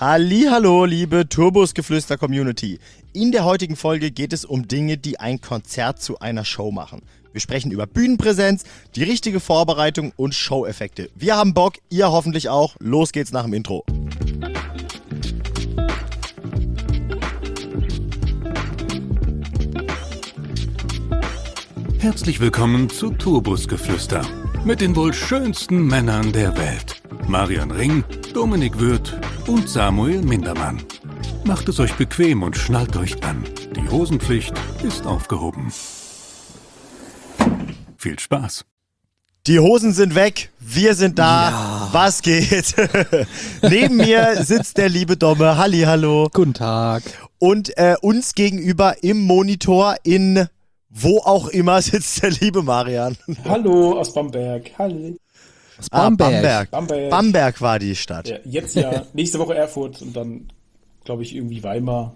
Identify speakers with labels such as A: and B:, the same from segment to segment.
A: Hallihallo, liebe Turbusgeflüster-Community. In der heutigen Folge geht es um Dinge, die ein Konzert zu einer Show machen. Wir sprechen über Bühnenpräsenz, die richtige Vorbereitung und Show-Effekte. Wir haben Bock, ihr hoffentlich auch. Los geht's nach dem Intro.
B: Herzlich willkommen zu Turbusgeflüster mit den wohl schönsten Männern der Welt. Marian Ring, Dominik Würth und Samuel Mindermann. Macht es euch bequem und schnallt euch an. Die Hosenpflicht ist aufgehoben. Viel Spaß.
A: Die Hosen sind weg, wir sind da. Ja. Was geht? Neben mir sitzt der liebe Domme. Hallihallo.
C: Guten Tag.
A: Und uns gegenüber im Monitor in wo auch immer sitzt der liebe Marian.
D: Hallo aus Bamberg. Hallo.
A: Aus Bamberg. Bamberg war die Stadt.
D: Ja, jetzt ja. Nächste Woche Erfurt und dann, glaube ich, irgendwie Weimar.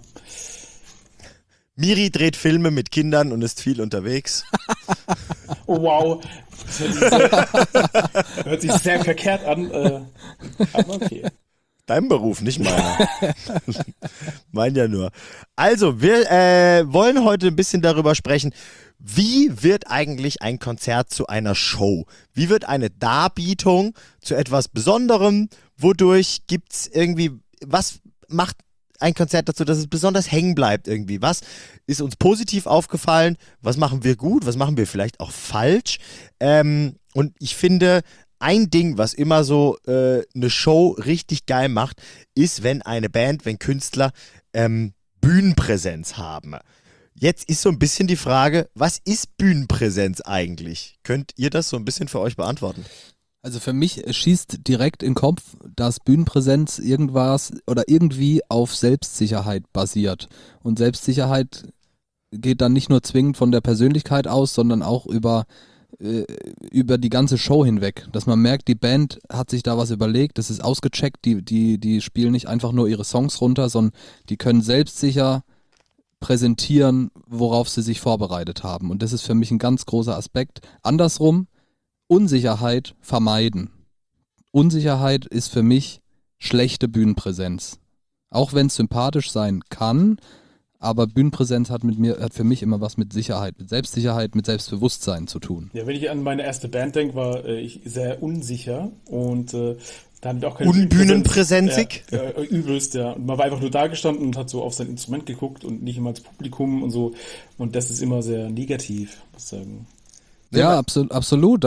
A: Miri dreht Filme mit Kindern und ist viel unterwegs.
D: Oh wow. Hört sich sehr verkehrt an. Aber okay.
A: Dein Beruf, nicht meiner. Mein ja nur. Also, wir wollen heute ein bisschen darüber sprechen, wie wird eigentlich ein Konzert zu einer Show? Wie wird eine Darbietung zu etwas Besonderem? Wodurch gibt's irgendwie, was macht ein Konzert dazu, dass es besonders hängen bleibt irgendwie? Was ist uns positiv aufgefallen? Was machen wir gut? Was machen wir vielleicht auch falsch? Und ich finde, ein Ding, was immer so eine Show richtig geil macht, ist, wenn eine Band, wenn Künstler Bühnenpräsenz haben. Jetzt ist so ein bisschen die Frage, was ist Bühnenpräsenz eigentlich? Könnt ihr das so ein bisschen für euch beantworten?
C: Also für mich schießt direkt in den Kopf, dass Bühnenpräsenz irgendwas oder irgendwie auf Selbstsicherheit basiert. Und Selbstsicherheit geht dann nicht nur zwingend von der Persönlichkeit aus, sondern auch über die ganze Show hinweg, dass man merkt, die Band hat sich da was überlegt, das ist ausgecheckt, die spielen nicht einfach nur ihre Songs runter, sondern die können selbstsicher präsentieren, worauf sie sich vorbereitet haben, und das ist für mich ein ganz großer Aspekt. Andersrum, Unsicherheit vermeiden. Unsicherheit ist für mich schlechte Bühnenpräsenz. Auch wenn es sympathisch sein kann, aber Bühnenpräsenz hat für mich immer was mit Sicherheit, mit Selbstsicherheit, mit Selbstbewusstsein zu tun.
D: Ja, wenn ich an meine erste Band denke, war ich sehr unsicher und da hatten wir auch keine
A: Unbühnenpräsenzig?
D: Übelst, ja. Und man war einfach nur da gestanden und hat so auf sein Instrument geguckt und nicht immer ins Publikum und so. Und das ist immer sehr negativ, muss ich sagen.
C: Ja, absolut.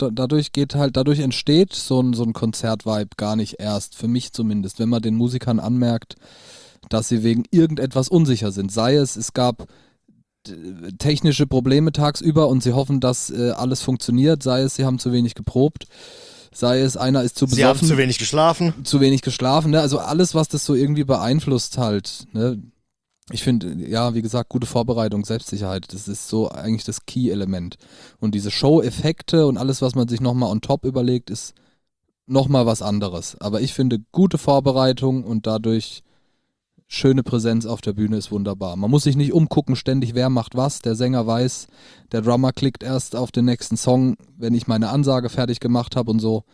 C: Dadurch entsteht so ein Konzertvibe gar nicht erst, für mich zumindest, wenn man den Musikern anmerkt, dass sie wegen irgendetwas unsicher sind. Sei es gab technische Probleme tagsüber und sie hoffen, dass alles funktioniert. Sei es, sie haben zu wenig geprobt. Sei es, einer ist zu besoffen.
A: Sie haben zu wenig geschlafen.
C: Zu wenig geschlafen, ne? Also alles, was das so irgendwie beeinflusst halt. Ne? Ich finde, ja, wie gesagt, gute Vorbereitung, Selbstsicherheit, das ist so eigentlich das Key-Element. Und diese Show-Effekte und alles, was man sich nochmal on top überlegt, ist nochmal was anderes. Aber ich finde, gute Vorbereitung und dadurch schöne Präsenz auf der Bühne ist wunderbar. Man muss sich nicht umgucken ständig, wer macht was. Der Sänger weiß, der Drummer klickt erst auf den nächsten Song, wenn ich meine Ansage fertig gemacht habe und so.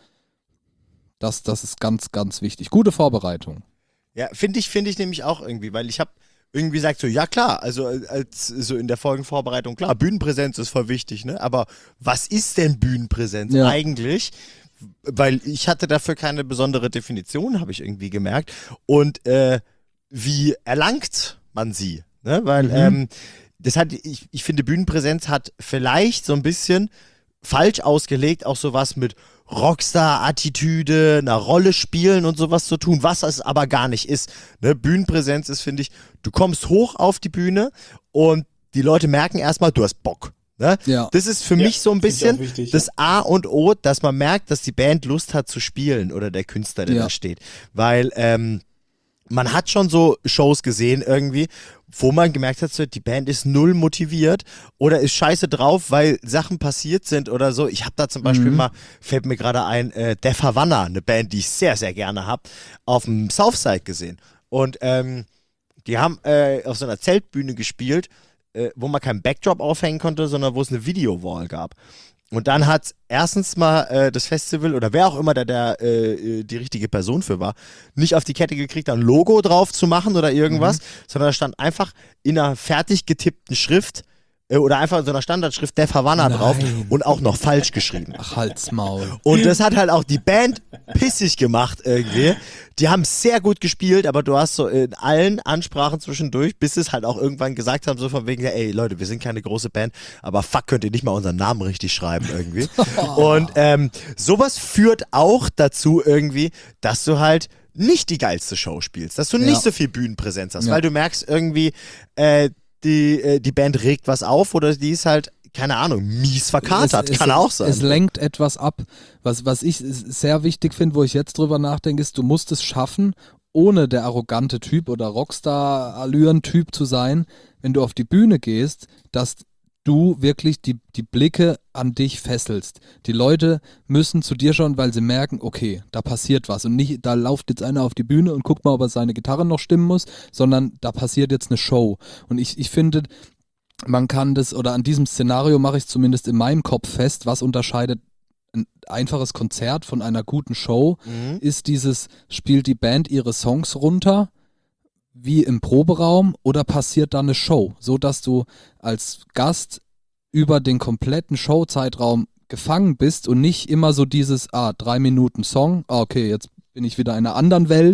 C: Das ist ganz, ganz wichtig. Gute Vorbereitung.
A: Ja, finde ich nämlich auch irgendwie, weil ich habe irgendwie gesagt so, ja klar, also als so in der Folgenvorbereitung, klar, Bühnenpräsenz ist voll wichtig, ne? Aber was ist denn Bühnenpräsenz eigentlich? Weil ich hatte dafür keine besondere Definition, habe ich irgendwie gemerkt. Und wie erlangt man sie? Ne? Weil ich finde, Bühnenpräsenz hat vielleicht so ein bisschen falsch ausgelegt, auch sowas mit Rockstar-Attitüde, einer Rolle spielen und sowas zu tun, was es aber gar nicht ist. Ne? Bühnenpräsenz ist, finde ich, du kommst hoch auf die Bühne und die Leute merken erstmal, du hast Bock. Ne? Ja. Das ist für mich so ein bisschen wichtig, das A und O, dass man merkt, dass die Band Lust hat zu spielen oder der Künstler, der da steht. Weil man hat schon so Shows gesehen irgendwie, wo man gemerkt hat, so, die Band ist null motiviert oder ist scheiße drauf, weil Sachen passiert sind oder so. Ich habe da zum Beispiel mal, fällt mir gerade ein, Der Havanna, eine Band, die ich sehr, sehr gerne habe, auf dem Southside gesehen. Und die haben auf so einer Zeltbühne gespielt, wo man keinen Backdrop aufhängen konnte, sondern wo es eine Videowall gab. Und dann hat erstens mal das Festival oder wer auch immer da die richtige Person für war, nicht auf die Kette gekriegt, da ein Logo drauf zu machen oder irgendwas, sondern da stand einfach in einer fertig getippten Schrift oder einfach in so einer Standardschrift Def Havana drauf und auch noch falsch geschrieben.
C: Ach, halt's Maul.
A: Und das hat halt auch die Band pissig gemacht irgendwie. Die haben sehr gut gespielt, aber du hast so in allen Ansprachen zwischendurch, bis es halt auch irgendwann gesagt haben, so von wegen, ja, ey Leute, wir sind keine große Band, aber fuck, könnt ihr nicht mal unseren Namen richtig schreiben irgendwie. Und sowas führt auch dazu irgendwie, dass du halt nicht die geilste Show spielst, dass du nicht so viel Bühnenpräsenz hast, weil du merkst irgendwie, die Band regt was auf oder die ist halt, keine Ahnung, mies verkatert, kann auch sein.
C: Es lenkt etwas ab. Was ich sehr wichtig finde, wo ich jetzt drüber nachdenke, ist, du musst es schaffen, ohne der arrogante Typ oder Rockstar-Allüren-Typ zu sein, wenn du auf die Bühne gehst, dass du wirklich die Blicke an dich fesselst. Die Leute müssen zu dir schauen, weil sie merken, okay, da passiert was. Und nicht, da lauft jetzt einer auf die Bühne und guckt mal, ob er seine Gitarre noch stimmen muss, sondern da passiert jetzt eine Show. Und ich finde, man kann das, oder an diesem Szenario mache ich es zumindest in meinem Kopf fest, was unterscheidet ein einfaches Konzert von einer guten Show, ist spielt die Band ihre Songs runter, wie im Proberaum, oder passiert da eine Show, so dass du als Gast über den kompletten Showzeitraum gefangen bist und nicht immer so dieses, 3 Minuten Song, okay, jetzt bin ich wieder in einer anderen Welt,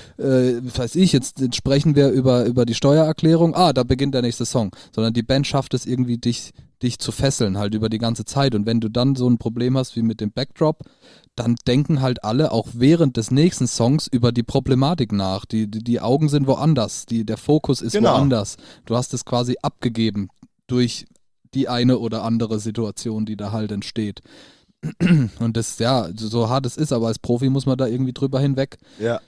C: weiß ich, jetzt sprechen wir über die Steuererklärung, da beginnt der nächste Song, sondern die Band schafft es irgendwie, dich zu fesseln, halt über die ganze Zeit, und wenn du dann so ein Problem hast wie mit dem Backdrop, dann denken halt alle auch während des nächsten Songs über die Problematik nach. Die Augen sind woanders, der Fokus ist woanders. Du hast es quasi abgegeben durch die eine oder andere Situation, die da halt entsteht. Und das, so hart es ist, aber als Profi muss man da irgendwie drüber hinweg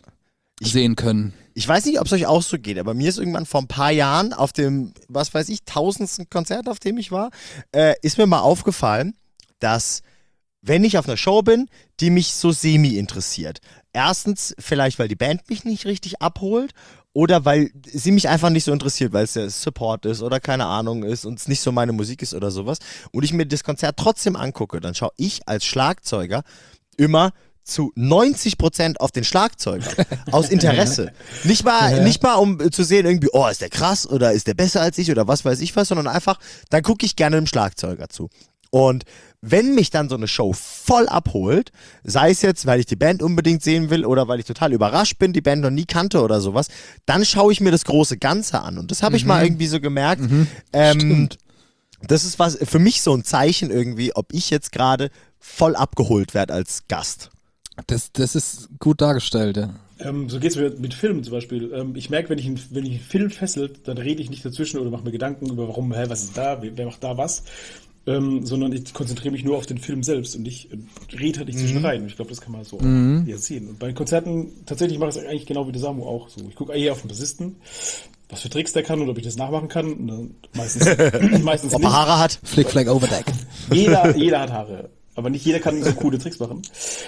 C: sehen können.
A: Ich weiß nicht, ob es euch auch so geht, aber mir ist irgendwann vor ein paar Jahren auf dem, was weiß ich, 1000. Konzert, auf dem ich war, ist mir mal aufgefallen, dass wenn ich auf einer Show bin, die mich so semi interessiert. Erstens vielleicht, weil die Band mich nicht richtig abholt oder weil sie mich einfach nicht so interessiert, weil es ja Support ist oder keine Ahnung ist und es nicht so meine Musik ist oder sowas und ich mir das Konzert trotzdem angucke, dann schaue ich als Schlagzeuger immer zu 90% auf den Schlagzeuger aus Interesse. Nicht mal um zu sehen irgendwie, ist der krass oder ist der besser als ich oder was weiß ich was, sondern einfach, dann gucke ich gerne dem Schlagzeuger zu. Und wenn mich dann so eine Show voll abholt, sei es jetzt, weil ich die Band unbedingt sehen will oder weil ich total überrascht bin, die Band noch nie kannte oder sowas, dann schaue ich mir das große Ganze an. Und das habe ich mal irgendwie so gemerkt.
C: Stimmt.
A: Das ist was für mich so ein Zeichen irgendwie, ob ich jetzt gerade voll abgeholt werde als Gast.
C: Das ist gut dargestellt, ja.
D: So geht es mir mit Filmen zum Beispiel. Ich merke, wenn ich einen Film fesselt, dann rede ich nicht dazwischen oder mache mir Gedanken über warum, was ist da, wer macht da was. Sondern ich konzentriere mich nur auf den Film selbst und ich rede halt nicht zwischen rein. Ich glaube, das kann man so sehen. Und bei Konzerten, tatsächlich mache ich es eigentlich genau wie der Samu auch so. Ich gucke eher auf den Bassisten, was für Tricks der kann oder ob ich das nachmachen kann. Und dann meistens
A: ob
D: nicht.
A: er Haare hat.
C: Flick, Flag, Overdeck.
D: Jeder hat Haare. Aber nicht jeder kann so coole Tricks machen.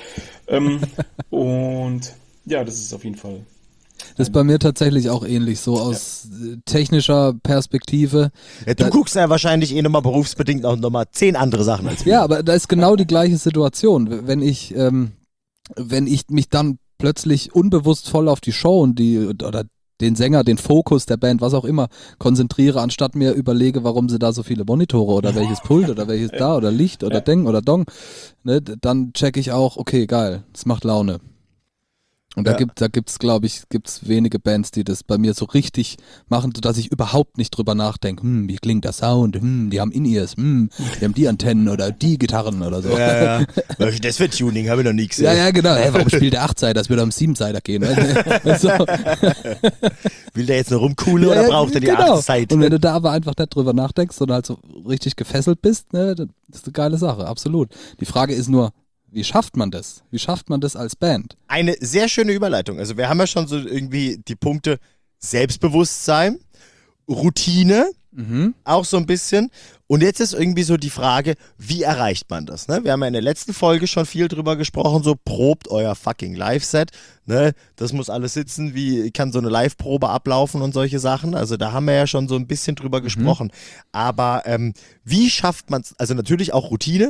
D: Und ja, das ist auf jeden Fall.
C: Das ist bei mir tatsächlich auch ähnlich, so aus technischer Perspektive.
A: Ja, du guckst ja wahrscheinlich nochmal berufsbedingt auch nochmal 10 andere Sachen als wir.
C: Ja, aber da ist genau die gleiche Situation. Wenn ich mich dann plötzlich unbewusst voll auf die Show und oder den Sänger, den Fokus der Band, was auch immer, konzentriere, anstatt mir überlege, warum sie da so viele Monitore oder welches Pult oder welches da oder Licht oder Deng oder Dong, ne, dann checke ich auch, okay, geil, das macht Laune. Und da gibt's, glaube ich, wenige Bands, die das bei mir so richtig machen, sodass ich überhaupt nicht drüber nachdenke, wie klingt der Sound, die haben In-Ears, die haben die Antennen oder die Gitarren oder so.
A: Ja. Das für Tuning habe ich noch nie gesehen.
C: Ja, genau. Hey, warum spielt der 8-Seiter? Das würde am 7-Seiter gehen. So.
A: Will der jetzt nur rumcoolen oder braucht er die 8-Seite?
C: Und wenn du da aber einfach nicht drüber nachdenkst, sondern halt so richtig gefesselt bist, ne, das ist eine geile Sache, absolut. Die Frage ist nur, wie schafft man das? Wie schafft man das als Band?
A: Eine sehr schöne Überleitung. Also wir haben ja schon so irgendwie die Punkte Selbstbewusstsein, Routine, auch so ein bisschen. Und jetzt ist irgendwie so die Frage, wie erreicht man das? Ne? Wir haben ja in der letzten Folge schon viel drüber gesprochen, so probt euer fucking Live-Set. Ne? Das muss alles sitzen, wie kann so eine Live-Probe ablaufen und solche Sachen. Also da haben wir ja schon so ein bisschen drüber gesprochen. Aber wie schafft man es? Also natürlich auch Routine.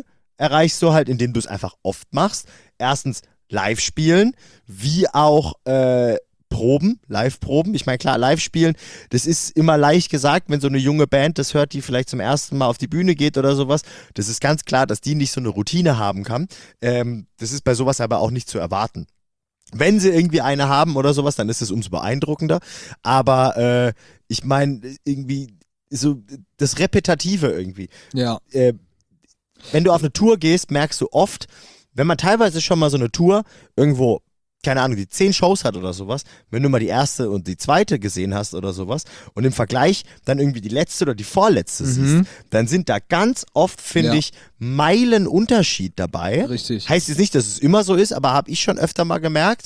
A: erreichst du halt, indem du es einfach oft machst. Erstens live spielen, wie auch Live-Proben. Ich meine, klar, Live-Spielen, das ist immer leicht gesagt, wenn so eine junge Band das hört, die vielleicht zum ersten Mal auf die Bühne geht oder sowas. Das ist ganz klar, dass die nicht so eine Routine haben kann. Das ist bei sowas aber auch nicht zu erwarten. Wenn sie irgendwie eine haben oder sowas, dann ist es umso beeindruckender. Aber ich meine, irgendwie so das Repetitive irgendwie.
C: Ja.
A: Wenn du auf eine Tour gehst, merkst du oft, wenn man teilweise schon mal so eine Tour irgendwo, keine Ahnung, die 10 Shows hat oder sowas, wenn du mal die erste und die zweite gesehen hast oder sowas und im Vergleich dann irgendwie die letzte oder die vorletzte siehst, dann sind da ganz oft, finde ich, Meilen Unterschied dabei.
C: Richtig.
A: Heißt jetzt nicht, dass es immer so ist, aber habe ich schon öfter mal gemerkt,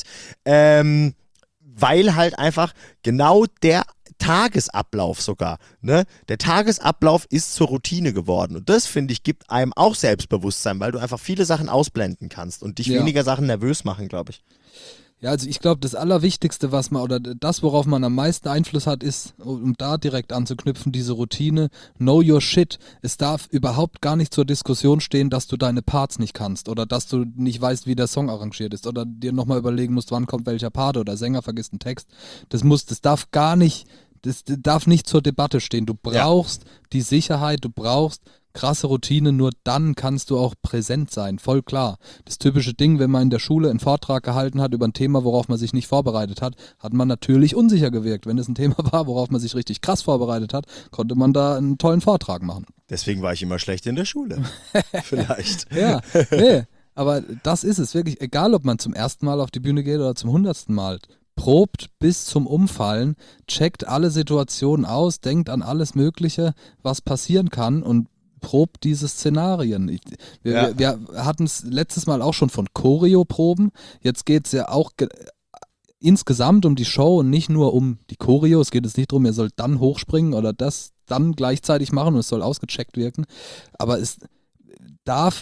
A: weil halt einfach genau der Tagesablauf sogar, ne? Der Tagesablauf ist zur Routine geworden und das, finde ich, gibt einem auch Selbstbewusstsein, weil du einfach viele Sachen ausblenden kannst und dich weniger Sachen nervös machen, glaube ich.
C: Ja, also ich glaube, das Allerwichtigste, was man, oder das, worauf man am meisten Einfluss hat, ist, um da direkt anzuknüpfen, diese Routine, know your shit. Es darf überhaupt gar nicht zur Diskussion stehen, dass du deine Parts nicht kannst oder dass du nicht weißt, wie der Song arrangiert ist oder dir nochmal überlegen musst, wann kommt welcher Part oder Sänger vergisst einen Text. Das darf gar nicht, das darf nicht zur Debatte stehen. Du brauchst die Sicherheit, du brauchst krasse Routine, nur dann kannst du auch präsent sein, voll klar. Das typische Ding, wenn man in der Schule einen Vortrag gehalten hat über ein Thema, worauf man sich nicht vorbereitet hat, hat man natürlich unsicher gewirkt. Wenn es ein Thema war, worauf man sich richtig krass vorbereitet hat, konnte man da einen tollen Vortrag machen.
A: Deswegen war ich immer schlecht in der Schule. Vielleicht.
C: Ja, nee, aber das ist es wirklich, egal ob man zum ersten Mal auf die Bühne geht oder zum 100. Mal. Probt bis zum Umfallen, checkt alle Situationen aus, denkt an alles Mögliche, was passieren kann und probt diese Szenarien. Wir hatten es letztes Mal auch schon von Choreo-Proben. Jetzt geht es ja auch insgesamt um die Show und nicht nur um die Choreo. Es geht jetzt nicht darum, ihr sollt dann hochspringen oder das dann gleichzeitig machen und es soll ausgecheckt wirken. Aber es darf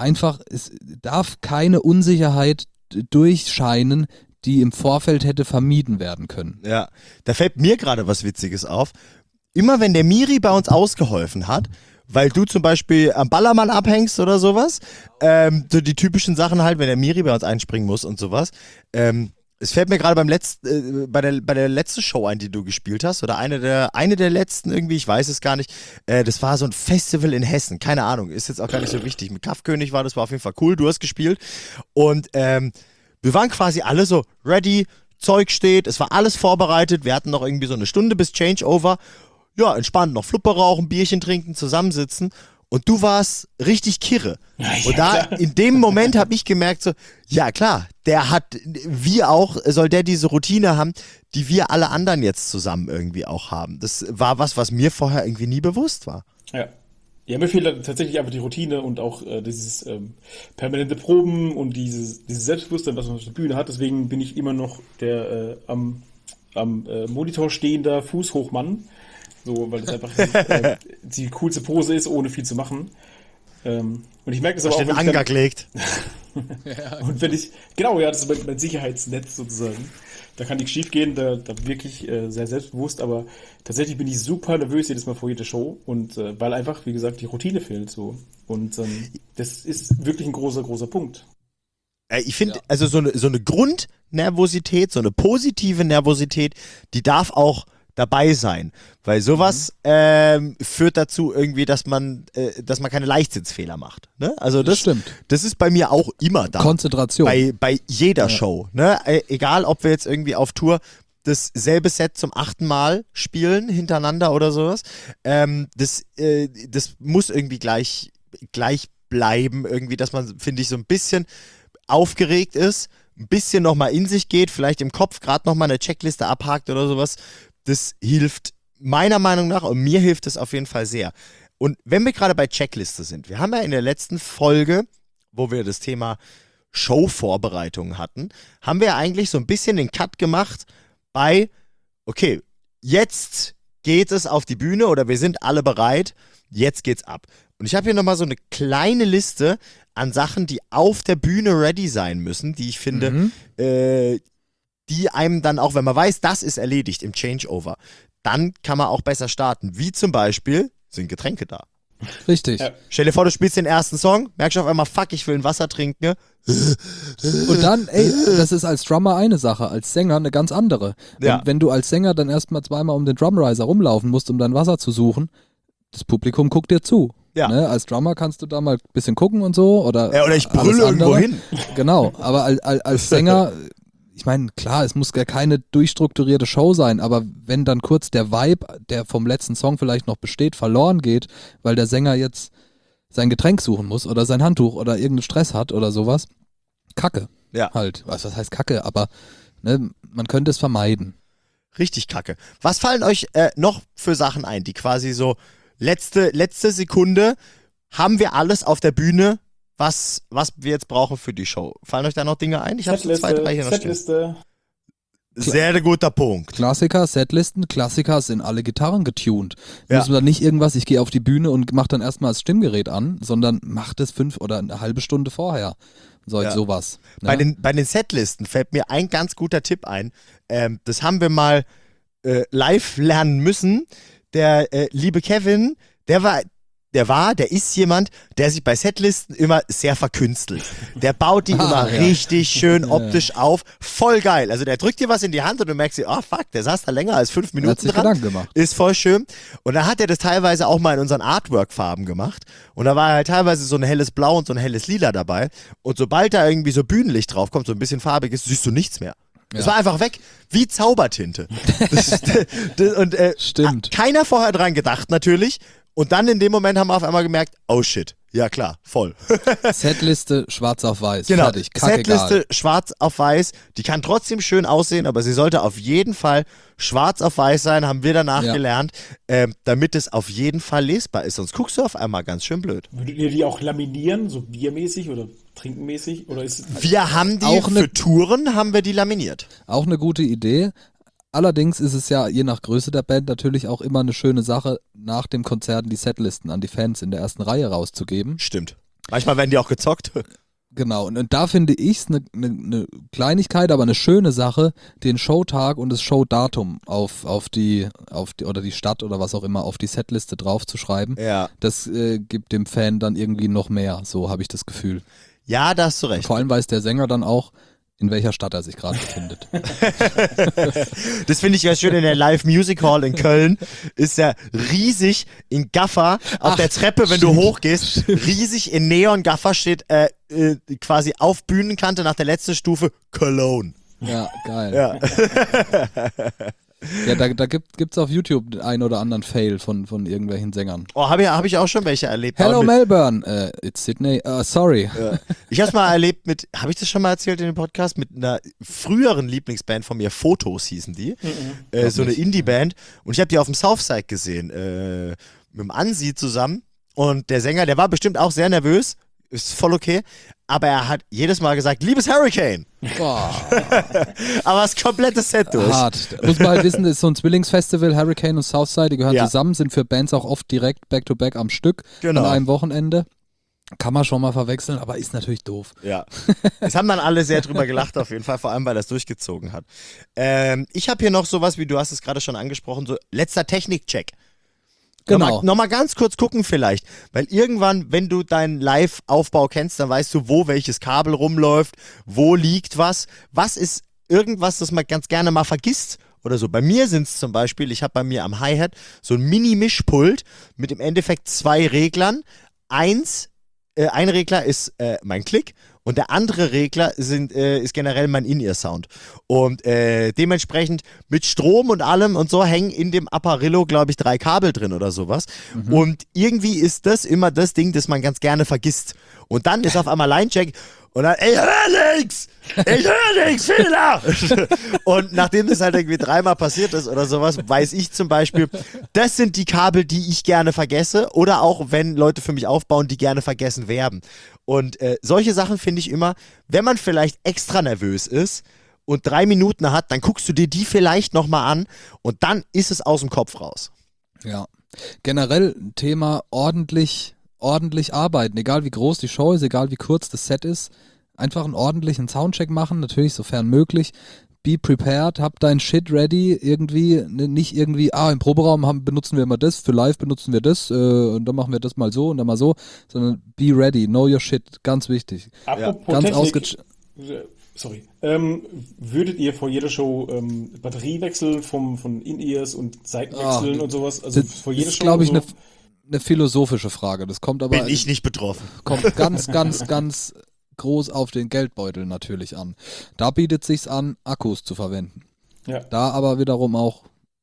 C: keine Unsicherheit durchscheinen, die im Vorfeld hätte vermieden werden können.
A: Ja, da fällt mir gerade was Witziges auf. Immer wenn der Miri bei uns ausgeholfen hat, weil du zum Beispiel am Ballermann abhängst oder sowas, so die typischen Sachen halt, wenn der Miri bei uns einspringen muss und sowas. Es fällt mir gerade bei der letzten Show ein, die du gespielt hast, oder eine der letzten irgendwie, ich weiß es gar nicht. Das war so ein Festival in Hessen, keine Ahnung, ist jetzt auch gar nicht so wichtig. Mit Kaffkönig war auf jeden Fall cool, du hast gespielt und wir waren quasi alle so ready, Zeug steht, es war alles vorbereitet, wir hatten noch irgendwie so eine Stunde bis Changeover. Ja, entspannt noch Fluppe rauchen, Bierchen trinken, zusammensitzen und du warst richtig kirre. Ja, und da in dem Moment habe ich gemerkt so, ja klar, soll der diese Routine haben, die wir alle anderen jetzt zusammen irgendwie auch haben. Das war was mir vorher irgendwie nie bewusst war.
D: Ja. Ja, mir fehlt tatsächlich einfach die Routine und auch dieses permanente Proben und dieses Selbstbewusstsein, was man auf der Bühne hat. Deswegen bin ich immer noch der am Monitor stehender Fußhochmann. So, weil das einfach die coolste Pose ist, ohne viel zu machen. Und ich merke das aber auch,
A: wenn den Anker gelegt.
D: Und wenn ich, das ist mein Sicherheitsnetz sozusagen. Da kann nichts schief gehen, da wirklich sehr selbstbewusst, aber tatsächlich bin ich super nervös jedes Mal vor jeder Show und weil einfach, wie gesagt, die Routine fehlt so. Und das ist wirklich ein großer, großer Punkt.
A: Ich finde, also so eine Grundnervosität, so eine positive Nervosität, die darf auch dabei sein, weil sowas führt dazu irgendwie, dass man keine Leichtsitzfehler macht. Ne? Also das
C: stimmt.
A: Das ist bei mir auch immer da.
C: Konzentration.
A: Bei jeder Show. Ne? Egal, ob wir jetzt irgendwie auf Tour dasselbe Set zum 8. Mal spielen hintereinander oder sowas. Das muss irgendwie gleich bleiben, irgendwie, dass man, finde ich, so ein bisschen aufgeregt ist, ein bisschen nochmal in sich geht, vielleicht im Kopf gerade nochmal eine Checkliste abhakt oder sowas. Das hilft meiner Meinung nach und mir hilft es auf jeden Fall sehr. Und wenn wir gerade bei Checkliste sind, wir haben ja in der letzten Folge, wo wir das Thema Showvorbereitungen hatten, haben wir eigentlich so ein bisschen den Cut gemacht bei, okay, jetzt geht es auf die Bühne oder wir sind alle bereit, jetzt geht's ab. Und ich habe hier nochmal so eine kleine Liste an Sachen, die auf der Bühne ready sein müssen, die ich finde, die einem dann auch, wenn man weiß, das ist erledigt im Changeover, dann kann man auch besser starten. Wie zum Beispiel, sind Getränke da?
C: Richtig.
D: Ja.
A: Stell dir vor, du spielst den ersten Song, merkst du auf einmal, fuck, ich will ein Wasser trinken.
C: Und dann, das ist als Drummer eine Sache, als Sänger eine ganz andere.
A: Ja.
C: Wenn du als Sänger dann erstmal zweimal um den Drumriser rumlaufen musst, um dein Wasser zu suchen, das Publikum guckt dir zu.
A: Ja.
C: Ne? Als Drummer kannst du da mal ein bisschen gucken und so. Oder
A: ich
C: alles
A: brülle irgendwo
C: andere.
A: hin.
C: Genau, aber als Sänger, ich meine, klar, es muss gar keine durchstrukturierte Show sein, aber wenn dann kurz der Vibe, der vom letzten Song vielleicht noch besteht, verloren geht, weil der Sänger jetzt sein Getränk suchen muss oder sein Handtuch oder irgendeinen Stress hat oder sowas, Kacke.
A: Ja.
C: Halt. Was heißt Kacke? Aber ne, man könnte es vermeiden.
A: Richtig kacke. Was fallen euch noch für Sachen ein, die quasi so letzte Sekunde haben wir alles auf der Bühne, was wir jetzt brauchen für die Show? Fallen euch da noch Dinge ein? Ich habe so 2, 3 hier noch stehen.
D: Setliste.
A: Sehr guter Punkt.
C: Klassiker, Setlisten, Klassiker sind alle Gitarren getuned.
A: Ja.
C: Muss man nicht irgendwas, ich gehe auf die Bühne und mach dann erstmal das Stimmgerät an, sondern macht es 5 oder eine halbe Stunde vorher. Sowas. Ne?
A: Bei den Setlisten fällt mir ein ganz guter Tipp ein. Das haben wir mal live lernen müssen. Der liebe Kevin, der ist jemand, der sich bei Setlisten immer sehr verkünstelt. Der baut die immer richtig schön optisch auf. Voll geil. Also der drückt dir was in die Hand und du merkst dir, oh fuck, der saß da länger als 5 Minuten
C: hat sich
A: dran.
C: Gedanken gemacht.
A: Ist voll schön. Und dann hat er das teilweise auch mal in unseren Artwork-Farben gemacht. Und da war halt teilweise so ein helles Blau und so ein helles Lila dabei. Und sobald da irgendwie so Bühnenlicht draufkommt, so ein bisschen farbig ist, siehst du nichts mehr. Es war einfach weg, wie Zaubertinte.
C: Stimmt.
A: Keiner vorher dran gedacht, natürlich. Und dann in dem Moment haben wir auf einmal gemerkt, oh shit, ja klar, voll.
C: Setliste schwarz auf weiß,
A: Genau,
C: fertig,
A: Setliste schwarz auf weiß, die kann trotzdem schön aussehen, aber sie sollte auf jeden Fall schwarz auf weiß sein, haben wir danach gelernt, damit es auf jeden Fall lesbar ist. Sonst guckst du auf einmal ganz schön blöd.
D: Würdet ihr die auch laminieren, so biermäßig oder trinkenmäßig? Oder ist
A: Wir haben die
C: auch
A: für Touren, haben wir die laminiert.
C: Auch eine gute Idee. Allerdings ist es ja je nach Größe der Band natürlich auch immer eine schöne Sache, nach dem Konzerten die Setlisten an die Fans in der ersten Reihe rauszugeben.
A: Stimmt. Manchmal werden die auch gezockt.
C: Genau, und da finde ich es eine Kleinigkeit, aber eine schöne Sache, den Showtag und das Showdatum auf die oder die Stadt oder was auch immer auf die Setliste draufzuschreiben.
A: Ja.
C: Das gibt dem Fan dann irgendwie noch mehr, so habe ich das Gefühl.
A: Ja, da hast du recht.
C: Vor allem weiß der Sänger dann auch, in welcher Stadt er sich gerade befindet.
A: Das finde ich ja schön in der Live Music Hall in Köln. Ist ja riesig in Gaffer auf der Treppe, wenn du hochgehst. Riesig in Neon Gaffer steht quasi auf Bühnenkante nach der letzten Stufe Cologne.
C: Ja, geil.
A: Ja.
C: Ja, da gibt's auf YouTube einen oder anderen Fail von irgendwelchen Sängern.
A: Oh, hab ich auch schon welche erlebt.
C: Hello
A: Aber
C: Melbourne, it's Sydney, sorry.
A: Ja. Ich hab's mal erlebt habe ich das schon mal erzählt in dem Podcast, mit einer früheren Lieblingsband von mir, Fotos hießen die, so eine Indie-Band, und ich habe die auf dem Southside gesehen, mit dem Ansi zusammen, und der Sänger, der war bestimmt auch sehr nervös, ist voll okay, aber er hat jedes Mal gesagt, liebes Hurricane.
C: Boah,
A: Aber das komplette Set durch.
C: hart. Muss man halt wissen, das ist so ein Zwillingsfestival, Hurricane und Southside, die gehören
A: Ja.
C: zusammen, sind für Bands auch oft direkt back-to-back am Stück
A: Genau.
C: an einem Wochenende. Kann man schon mal verwechseln, aber ist natürlich doof.
A: Ja. Es haben dann alle sehr drüber gelacht, auf jeden Fall, vor allem, weil er es durchgezogen hat. Ich habe hier noch sowas, wie du hast es gerade schon angesprochen, so letzter Technikcheck.
C: Genau.
A: Nochmal ganz kurz gucken vielleicht, weil irgendwann, wenn du deinen Live-Aufbau kennst, dann weißt du, wo welches Kabel rumläuft, wo liegt was. Was ist irgendwas, das man ganz gerne mal vergisst oder so. Bei mir sind es zum Beispiel, ich habe bei mir am Hi-Hat so ein Mini-Mischpult mit im Endeffekt 2 Reglern. Ein Regler ist mein Klick und der andere Regler ist generell mein In-Ear-Sound. Und dementsprechend mit Strom und allem und so hängen in dem Apparillo, glaube ich, 3 Kabel drin oder sowas. Und irgendwie ist das immer das Ding, das man ganz gerne vergisst. Und dann ist auf einmal Line-Check und dann, ich höre nichts! Ich höre nichts, Fehler! Und nachdem das halt irgendwie 3-mal passiert ist oder sowas, weiß ich zum Beispiel, das sind die Kabel, die ich gerne vergesse, oder auch, wenn Leute für mich aufbauen, die gerne vergessen werden. Und solche Sachen finde ich immer, wenn man vielleicht extra nervös ist und 3 Minuten hat, dann guckst du dir die vielleicht nochmal an und dann ist es aus dem Kopf raus.
C: Ja. Generell Thema ordentlich arbeiten, egal wie groß die Show ist, egal wie kurz das Set ist, einfach einen ordentlichen Soundcheck machen, natürlich sofern möglich, be prepared, hab dein Shit ready, irgendwie, nicht irgendwie, im Proberaum benutzen wir immer das, für live benutzen wir das, und dann machen wir das mal so und dann mal so, sondern be ready, know your shit, ganz wichtig.
D: Apropos
C: Ganz
D: Technik, sorry. Würdet ihr vor jeder Show Batteriewechsel von In-Ears und Seitenwechseln und sowas? Also vor jeder
C: das ist,
D: Show
C: glaube ich,
D: so?
C: eine philosophische Frage. Das kommt aber
A: Bin ich nicht betroffen.
C: kommt ganz, ganz, ganz groß auf den Geldbeutel natürlich an. Da bietet sich's an, Akkus zu verwenden.
D: Ja.
C: Da aber wiederum auch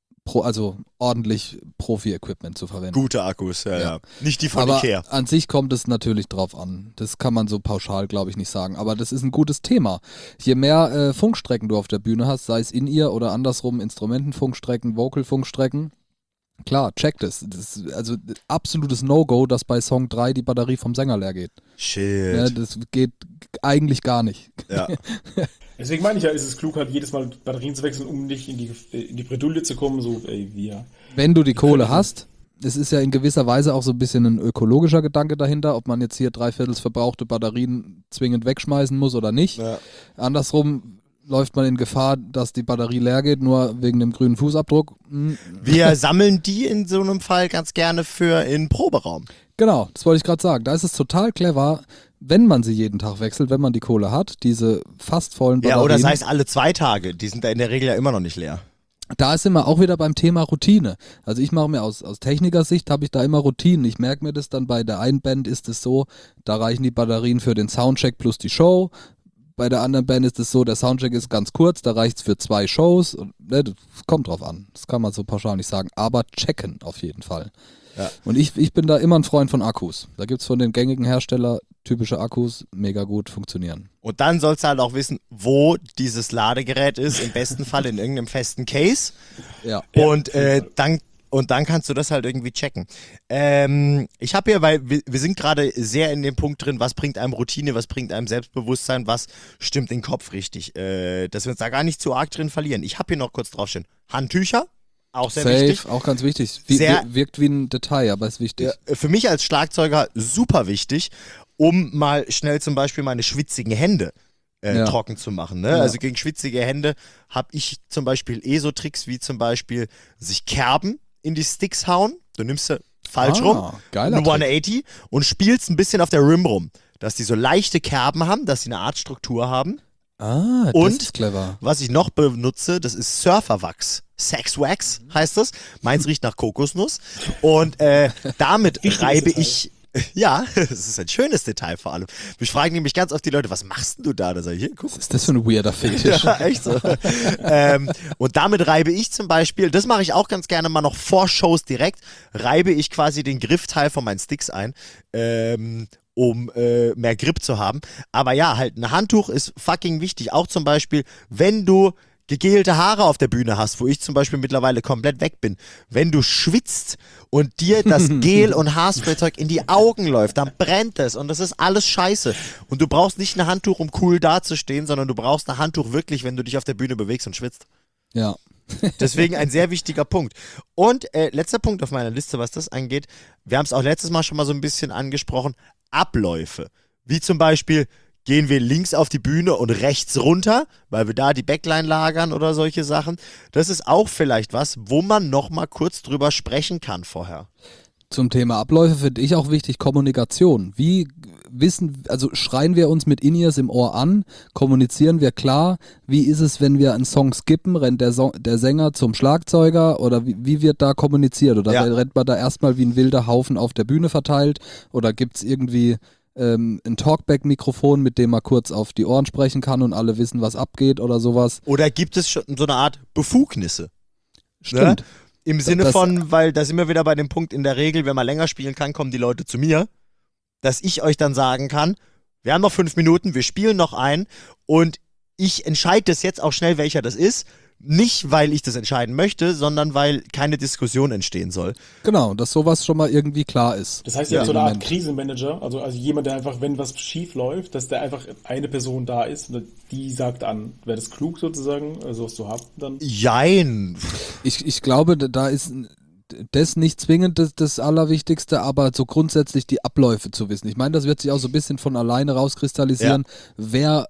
C: ordentlich Profi-Equipment zu verwenden.
A: Gute Akkus, ja. Nicht die von
C: Aber
A: Ikea.
C: an sich kommt es natürlich drauf an. Das kann man so pauschal, glaube ich, nicht sagen. Aber das ist ein gutes Thema. Je mehr Funkstrecken du auf der Bühne hast, sei es In-Ear oder andersrum Instrumentenfunkstrecken, Vocal-Funkstrecken, klar, check das. Das ist also absolutes No-Go, dass bei Song 3 die Batterie vom Sänger leer geht.
A: Shit.
C: Ja, das geht eigentlich gar nicht.
A: Ja.
D: Deswegen meine ich ja, ist es klug, halt jedes Mal Batterien zu wechseln, um nicht in die Bredouille zu kommen, so, wir.
C: Wenn du die Kohle hast, es ist ja in gewisser Weise auch so ein bisschen ein ökologischer Gedanke dahinter, ob man jetzt hier 3/4 verbrauchte Batterien zwingend wegschmeißen muss oder nicht.
A: Ja.
C: Andersrum läuft man in Gefahr, dass die Batterie leer geht, nur wegen dem grünen Fußabdruck.
A: Wir sammeln die in so einem Fall ganz gerne für in den Proberaum.
C: Genau, das wollte ich gerade sagen. Da ist es total clever, wenn man sie jeden Tag wechselt, wenn man die Kohle hat, diese fast vollen Batterien.
A: Ja, oder sei es alle 2 Tage. Die sind da in der Regel ja immer noch nicht leer.
C: Da sind wir auch wieder beim Thema Routine. Also ich mache mir aus Technikersicht, habe ich da immer Routinen. Ich merke mir das dann, bei der einen Band ist es so, da reichen die Batterien für den Soundcheck plus die Show. Bei der anderen Band ist es so, der Soundcheck ist ganz kurz, da reicht es für 2 Shows. Und, das kommt drauf an, das kann man so pauschal nicht sagen. Aber checken auf jeden Fall.
A: Ja.
C: Und ich bin da immer ein Freund von Akkus. Da gibt es von den gängigen Herstellern typische Akkus, mega gut funktionieren.
A: Und dann sollst du halt auch wissen, wo dieses Ladegerät ist, im besten Fall in irgendeinem festen Case.
C: Ja.
A: Und dann kannst du das halt irgendwie checken. Ich habe hier, weil wir sind gerade sehr in dem Punkt drin, was bringt einem Routine, was bringt einem Selbstbewusstsein, was stimmt den Kopf richtig. Dass wir uns da gar nicht zu arg drin verlieren. Ich habe hier noch kurz draufstehen. Handtücher, auch sehr wichtig.
C: Auch ganz wichtig. Wirkt wie ein Detail, aber ist wichtig.
A: Ja, für mich als Schlagzeuger super wichtig, um mal schnell zum Beispiel meine schwitzigen Hände trocken zu machen. Ne?
C: Ja.
A: Also gegen schwitzige Hände habe ich zum Beispiel so Tricks wie zum Beispiel sich Kerben in die Sticks hauen. Du nimmst sie falsch rum,
C: geiler
A: eine 180 und spielst ein bisschen auf der Rim rum, dass die so leichte Kerben haben, dass sie eine Art Struktur haben.
C: Das
A: Und
C: ist clever.
A: was ich noch benutze, das ist Surferwachs. Sexwax heißt das. Meins riecht nach Kokosnuss. Und damit reibe ich. Ja, das ist ein schönes Detail vor allem. Mich fragen nämlich ganz oft die Leute, was machst denn du da? Da sag ich, hier, guck.
C: Was ist das für ein weirder Fetisch?
A: Ja, echt so. Und damit reibe ich zum Beispiel, das mache ich auch ganz gerne mal noch vor Shows direkt, reibe ich quasi den Griffteil von meinen Sticks ein, um mehr Grip zu haben. Aber ja, halt ein Handtuch ist fucking wichtig. Auch zum Beispiel, wenn du gegelte Haare auf der Bühne hast, wo ich zum Beispiel mittlerweile komplett weg bin. Wenn du schwitzt und dir das Gel- und Haarsprayzeug in die Augen läuft, dann brennt es und das ist alles scheiße. Und du brauchst nicht ein Handtuch, um cool dazustehen, sondern du brauchst ein Handtuch wirklich, wenn du dich auf der Bühne bewegst und schwitzt.
C: Ja.
A: Deswegen ein sehr wichtiger Punkt. Und letzter Punkt auf meiner Liste, was das angeht, wir haben es auch letztes Mal schon mal so ein bisschen angesprochen, Abläufe. Wie zum Beispiel, gehen wir links auf die Bühne und rechts runter, weil wir da die Backline lagern oder solche Sachen. Das ist auch vielleicht was, wo man noch mal kurz drüber sprechen kann vorher.
C: Zum Thema Abläufe finde ich auch wichtig Kommunikation. Also schreien wir uns mit In-Ears im Ohr an, kommunizieren wir klar, wie ist es, wenn wir einen Song skippen, rennt der Sänger zum Schlagzeuger oder wie wird da kommuniziert? Oder rennt man da erstmal wie ein wilder Haufen auf der Bühne verteilt oder gibt es irgendwie ein Talkback-Mikrofon, mit dem man kurz auf die Ohren sprechen kann und alle wissen, was abgeht oder sowas?
A: Oder gibt es schon so eine Art Befugnisse?
C: Stimmt.
A: Ne? Im Sinne von, weil da sind wir wieder bei dem Punkt, in der Regel, wenn man länger spielen kann, kommen die Leute zu mir, dass ich euch dann sagen kann, wir haben noch 5 Minuten, wir spielen noch ein und ich entscheide das jetzt auch schnell, welcher das ist. Nicht, weil ich das entscheiden möchte, sondern weil keine Diskussion entstehen soll.
C: Genau, dass sowas schon mal irgendwie klar ist.
D: Das heißt, ihr habt so eine Art Krisenmanager, also jemand, der einfach, wenn was schief läuft, dass der einfach eine Person da ist und die sagt an. Wäre das klug sozusagen, also was zu haben dann?
A: Jein.
C: Ich glaube, da ist das nicht zwingend das Allerwichtigste, aber so grundsätzlich die Abläufe zu wissen. Ich meine, das wird sich auch so ein bisschen von alleine rauskristallisieren, wer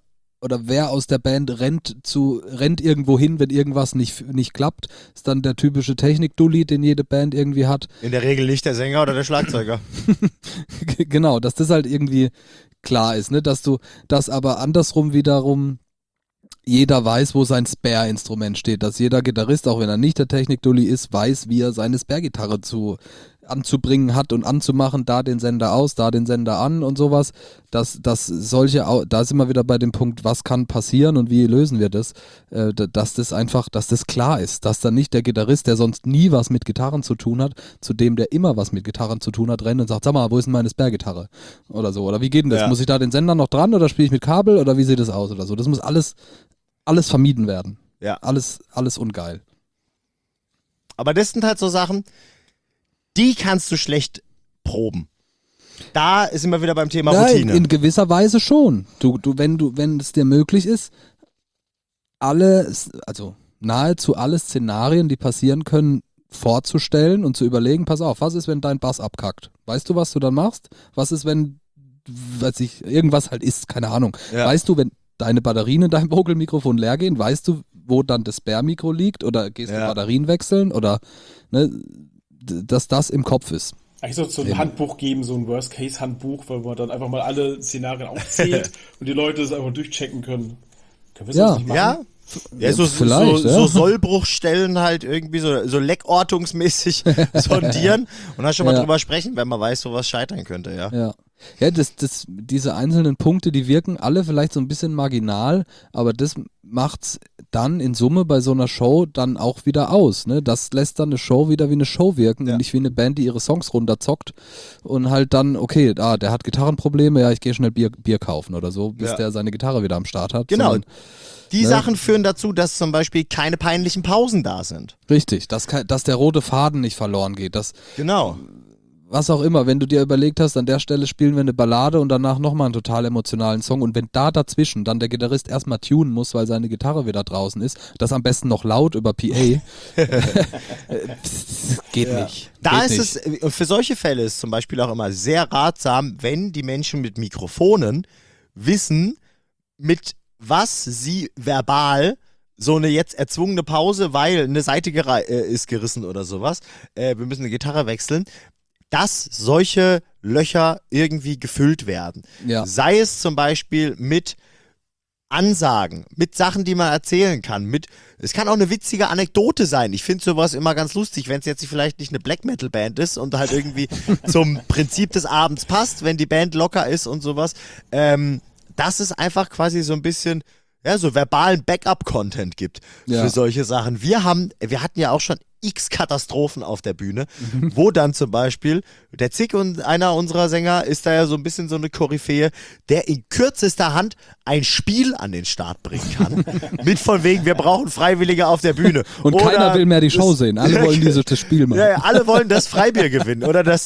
C: oder wer aus der Band rennt irgendwo hin, wenn irgendwas nicht klappt. Ist dann der typische Technik-Dulli, den jede Band irgendwie hat.
A: In der Regel nicht der Sänger oder der Schlagzeuger.
C: Genau, dass das halt irgendwie klar ist, ne? Dass aber andersrum wiederum jeder weiß, wo sein Spare-Instrument steht, dass jeder Gitarrist, auch wenn er nicht der Technik-Dulli ist, weiß, wie er seine Spare-Gitarre anzubringen hat und anzumachen, da den Sender aus, da den Sender an und sowas, da sind wir wieder bei dem Punkt, was kann passieren und wie lösen wir das, dass das klar ist, dass dann nicht der Gitarrist, der sonst nie was mit Gitarren zu tun hat, zu dem, der immer was mit Gitarren zu tun hat, rennt und sagt, sag mal, wo ist denn meine Spare-Gitarre? Oder so, oder wie geht denn das? Ja. Muss ich da den Sender noch dran oder spiele ich mit Kabel oder wie sieht das aus oder so? Das muss alles vermieden werden.
A: Ja.
C: Alles ungeil.
A: Aber das sind halt so Sachen, die kannst du schlecht proben. Da ist immer wieder beim Thema Routine.
C: In gewisser Weise schon. Wenn es dir möglich ist, nahezu alle Szenarien, die passieren können, vorzustellen und zu überlegen, pass auf, was ist, wenn dein Bass abkackt? Weißt du, was du dann machst? Was ist, wenn, irgendwas halt ist, keine Ahnung. Ja. Weißt du, wenn deine Batterien in deinem Vocal-Mikrofon leer gehen, weißt du, wo dann das Spare-Mikro liegt oder gehst du Batterien wechseln oder, ne, dass das im Kopf ist.
D: Eigentlich sollte es so ein Handbuch geben, so ein Worst-Case-Handbuch, weil man dann einfach mal alle Szenarien aufzählt und die Leute das einfach durchchecken können. Können wir das nicht machen?
A: Ja, so Sollbruchstellen halt irgendwie so leckortungsmäßig sondieren und dann schon mal drüber sprechen, wenn man weiß, wo was scheitern könnte, ja.
C: Ja, diese einzelnen Punkte, die wirken alle vielleicht so ein bisschen marginal, aber das macht's dann in Summe bei so einer Show dann auch wieder aus, ne? Das lässt dann eine Show wieder wie eine Show wirken und nicht wie eine Band, die ihre Songs runterzockt und halt dann, okay, der hat Gitarrenprobleme, ja, ich gehe schnell Bier kaufen oder so, bis der seine Gitarre wieder am Start hat.
A: Genau. Die Sachen führen dazu, dass zum Beispiel keine peinlichen Pausen da sind.
C: Richtig, dass der rote Faden nicht verloren geht.
A: Genau.
C: Was auch immer, wenn du dir überlegt hast, an der Stelle spielen wir eine Ballade und danach nochmal einen total emotionalen Song und wenn da dazwischen dann der Gitarrist erstmal tunen muss, weil seine Gitarre wieder draußen ist, das am besten noch laut über PA, geht nicht.
A: Es, für solche Fälle ist zum Beispiel auch immer sehr ratsam, wenn die Menschen mit Mikrofonen wissen, mit was sie verbal so eine jetzt erzwungene Pause, weil eine Seite ist gerissen oder sowas, wir müssen eine Gitarre wechseln, dass solche Löcher irgendwie gefüllt werden. Ja. Sei es zum Beispiel mit Ansagen, mit Sachen, die man erzählen kann, es kann auch eine witzige Anekdote sein. Ich finde sowas immer ganz lustig, wenn es jetzt vielleicht nicht eine Black-Metal-Band ist und halt irgendwie zum Prinzip des Abends passt, wenn die Band locker ist und sowas, dass es einfach quasi so ein bisschen so verbalen Backup-Content gibt für solche Sachen. Wir hatten ja auch schon x Katastrophen auf der Bühne, wo dann zum Beispiel der Zick und einer unserer Sänger ist da ja so ein bisschen so eine Koryphäe, der in kürzester Hand ein Spiel an den Start bringen kann. Mit von wegen, wir brauchen Freiwillige auf der Bühne.
C: Und keiner will mehr die Show sehen. Alle wollen das Spiel machen.
A: Ja, alle wollen das Freibier gewinnen. Oder das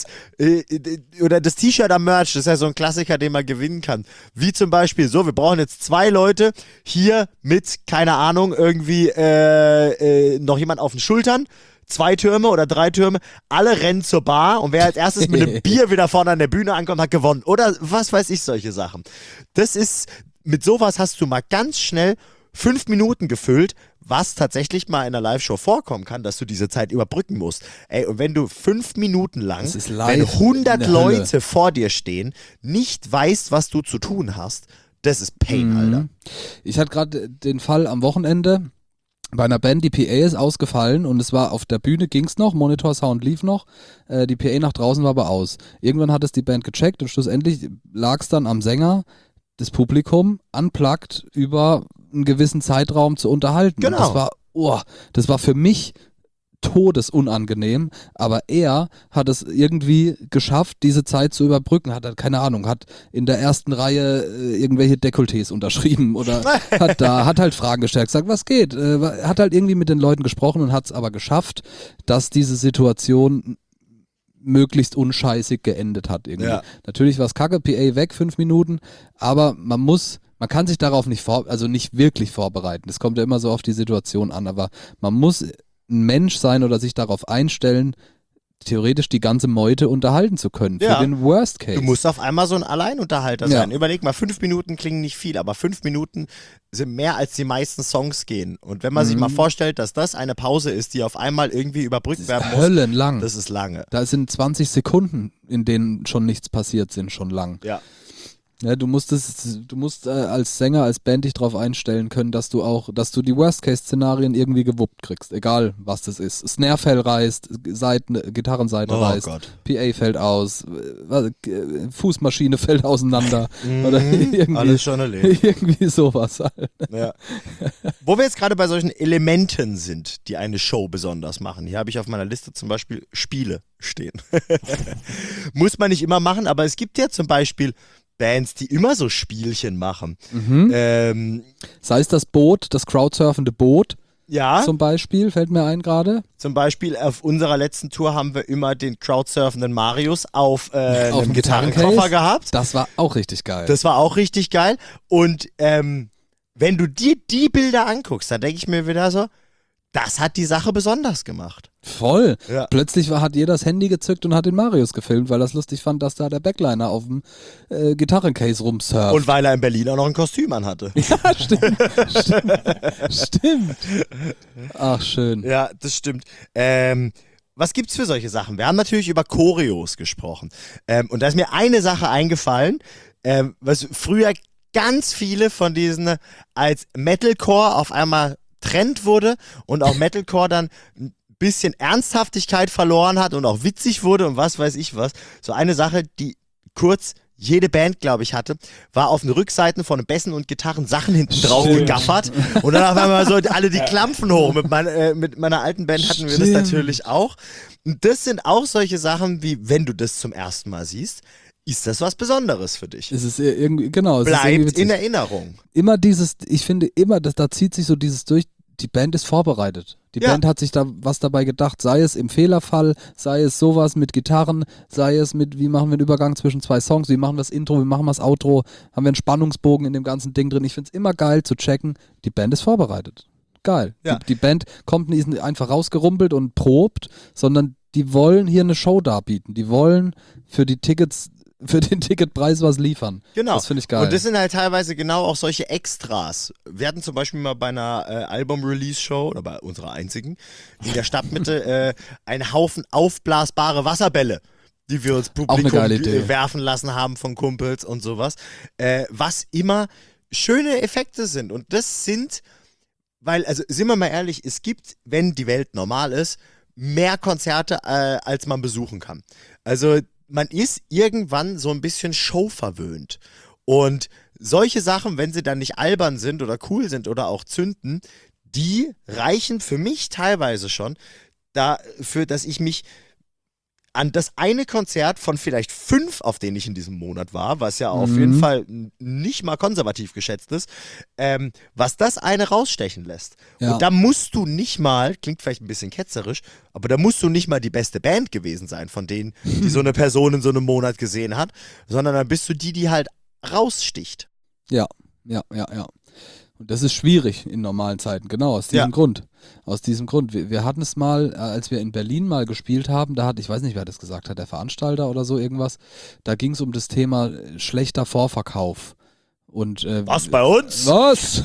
A: T-Shirt am Merch. Das ist ja so ein Klassiker, den man gewinnen kann. Wie zum Beispiel wir brauchen jetzt 2 Leute hier mit, keine Ahnung, irgendwie noch jemand auf den Schultern. 2 Türme oder 3 Türme, alle rennen zur Bar und wer als erstes mit einem Bier wieder vorne an der Bühne ankommt, hat gewonnen. Oder was weiß ich, solche Sachen. Mit sowas hast du mal ganz schnell 5 Minuten gefüllt, was tatsächlich mal in einer Live-Show vorkommen kann, dass du diese Zeit überbrücken musst. Ey, und wenn du 5 Minuten lang, wenn 100 Leute vor dir stehen, nicht weißt, was du zu tun hast, das ist Pain, Alter.
C: Ich hatte gerade den Fall am Wochenende, bei einer Band, die PA ist ausgefallen und es war auf der Bühne, ging's noch, Monitor-Sound lief noch, die PA nach draußen war aber aus. Irgendwann hat es die Band gecheckt und schlussendlich lag es dann am Sänger, das Publikum unplugged über einen gewissen Zeitraum zu unterhalten.
A: Genau.
C: Und das war für mich todesunangenehm, aber er hat es irgendwie geschafft, diese Zeit zu überbrücken, hat in der ersten Reihe irgendwelche Dekolletés unterschrieben oder hat halt Fragen gestellt, gesagt, was geht, hat halt irgendwie mit den Leuten gesprochen und hat es aber geschafft, dass diese Situation möglichst unscheißig geendet hat irgendwie. Ja. Natürlich war es kacke, PA weg, 5 Minuten, aber man kann sich darauf nicht wirklich vorbereiten. Es kommt ja immer so auf die Situation an, aber man muss ein Mensch sein oder sich darauf einstellen, theoretisch die ganze Meute unterhalten zu können, für den Worst Case.
A: Du musst auf einmal so ein Alleinunterhalter sein. Überleg mal, 5 Minuten klingen nicht viel, aber 5 Minuten sind mehr, als die meisten Songs gehen. Und wenn man sich mal vorstellt, dass das eine Pause ist, die auf einmal irgendwie überbrückt werden muss.
C: Höllenlang.
A: Das ist lange.
C: Da sind 20 Sekunden, in denen schon nichts passiert sind, schon lang.
A: Ja.
C: Ja, du musst als Sänger, als Band dich darauf einstellen können, dass du die Worst-Case-Szenarien irgendwie gewuppt kriegst, egal was das ist. Snare-Fell reißt, Gitarrenseite reißt, Gott. PA fällt aus, Fußmaschine fällt auseinander oder irgendwie,
A: alles schon erlebt.
C: Irgendwie sowas halt.
A: Ja. Wo wir jetzt gerade bei solchen Elementen sind, die eine Show besonders machen. Hier habe ich auf meiner Liste zum Beispiel Spiele stehen. Muss man nicht immer machen, aber es gibt ja zum Beispiel Bands, die immer so Spielchen machen.
C: Sei es das Boot, das crowdsurfende Boot.
A: Ja.
C: Zum Beispiel, fällt mir ein gerade.
A: Zum Beispiel auf unserer letzten Tour haben wir immer den crowdsurfenden Marius auf einem Gitarrenkoffer gehabt.
C: Das war auch richtig geil.
A: Und wenn du dir die Bilder anguckst, dann denke ich mir wieder so, das hat die Sache besonders gemacht.
C: Voll. Ja. Plötzlich hat jeder das Handy gezückt und hat den Marius gefilmt, weil er es lustig fand, dass da der Backliner auf dem Gitarrencase rumsurft.
A: Und weil er in Berlin auch noch ein Kostüm anhatte.
C: Ja, stimmt. Ach, schön.
A: Ja, das stimmt. Was gibt's für solche Sachen? Wir haben natürlich über Choreos gesprochen. Und da ist mir eine Sache eingefallen, was früher ganz viele von diesen als Metalcore auf einmal Trend wurde und auch Metalcore dann ein bisschen Ernsthaftigkeit verloren hat und auch witzig wurde und was weiß ich was. So eine Sache, die kurz jede Band, glaube ich, hatte, war auf den Rückseiten von Bässen und Gitarren Sachen hinten drauf gegaffert und dann auf einmal so alle die Klampfen hoch. Mit meiner alten Band hatten wir das natürlich auch. Und das sind auch solche Sachen, wie wenn du das zum ersten Mal siehst, ist das was Besonderes für dich.
C: Es ist irgendwie, genau.
A: Bleibt in Erinnerung.
C: Immer ich finde immer, da zieht sich so dieses durch, die Band ist vorbereitet. Die Band hat sich da was dabei gedacht, sei es im Fehlerfall, sei es sowas mit Gitarren, sei es mit, wie machen wir einen Übergang zwischen zwei Songs, wie machen wir das Intro, wie machen wir das Outro, haben wir einen Spannungsbogen in dem ganzen Ding drin. Ich finde es immer geil zu checken, die Band ist vorbereitet. Geil. Ja. Die Band kommt nicht einfach rausgerumpelt und probt, sondern die wollen hier eine Show darbieten. Die wollen für den Ticketpreis was liefern.
A: Genau.
C: Das finde ich geil.
A: Und das sind halt teilweise genau auch solche Extras. Wir hatten zum Beispiel mal bei einer Album-Release-Show, oder bei unserer einzigen, in der Stadtmitte einen Haufen aufblasbare Wasserbälle, die wir uns Publikum werfen lassen haben von Kumpels und sowas. Was immer schöne Effekte sind. Und das sind, weil, also sind wir mal ehrlich, es gibt, wenn die Welt normal ist, mehr Konzerte, als man besuchen kann. Also man ist irgendwann so ein bisschen showverwöhnt. Und solche Sachen, wenn sie dann nicht albern sind oder cool sind oder auch zünden, die reichen für mich teilweise schon dafür, dass ich mich an das eine Konzert von vielleicht 5, auf denen ich in diesem Monat war, was ja auf jeden Fall nicht mal konservativ geschätzt ist, was das eine rausstechen lässt. Ja. Und da musst du nicht mal, klingt vielleicht ein bisschen ketzerisch, aber da musst du nicht mal die beste Band gewesen sein, von denen, die so eine Person in so einem Monat gesehen hat, sondern dann bist du die halt raussticht.
C: Ja. Und das ist schwierig in normalen Zeiten, genau, aus diesem Grund. Wir hatten es mal, als wir in Berlin mal gespielt haben, ich weiß nicht, wer das gesagt hat, der Veranstalter oder so irgendwas, da ging es um das Thema schlechter Vorverkauf. Und,
A: was, bei uns?
C: Was?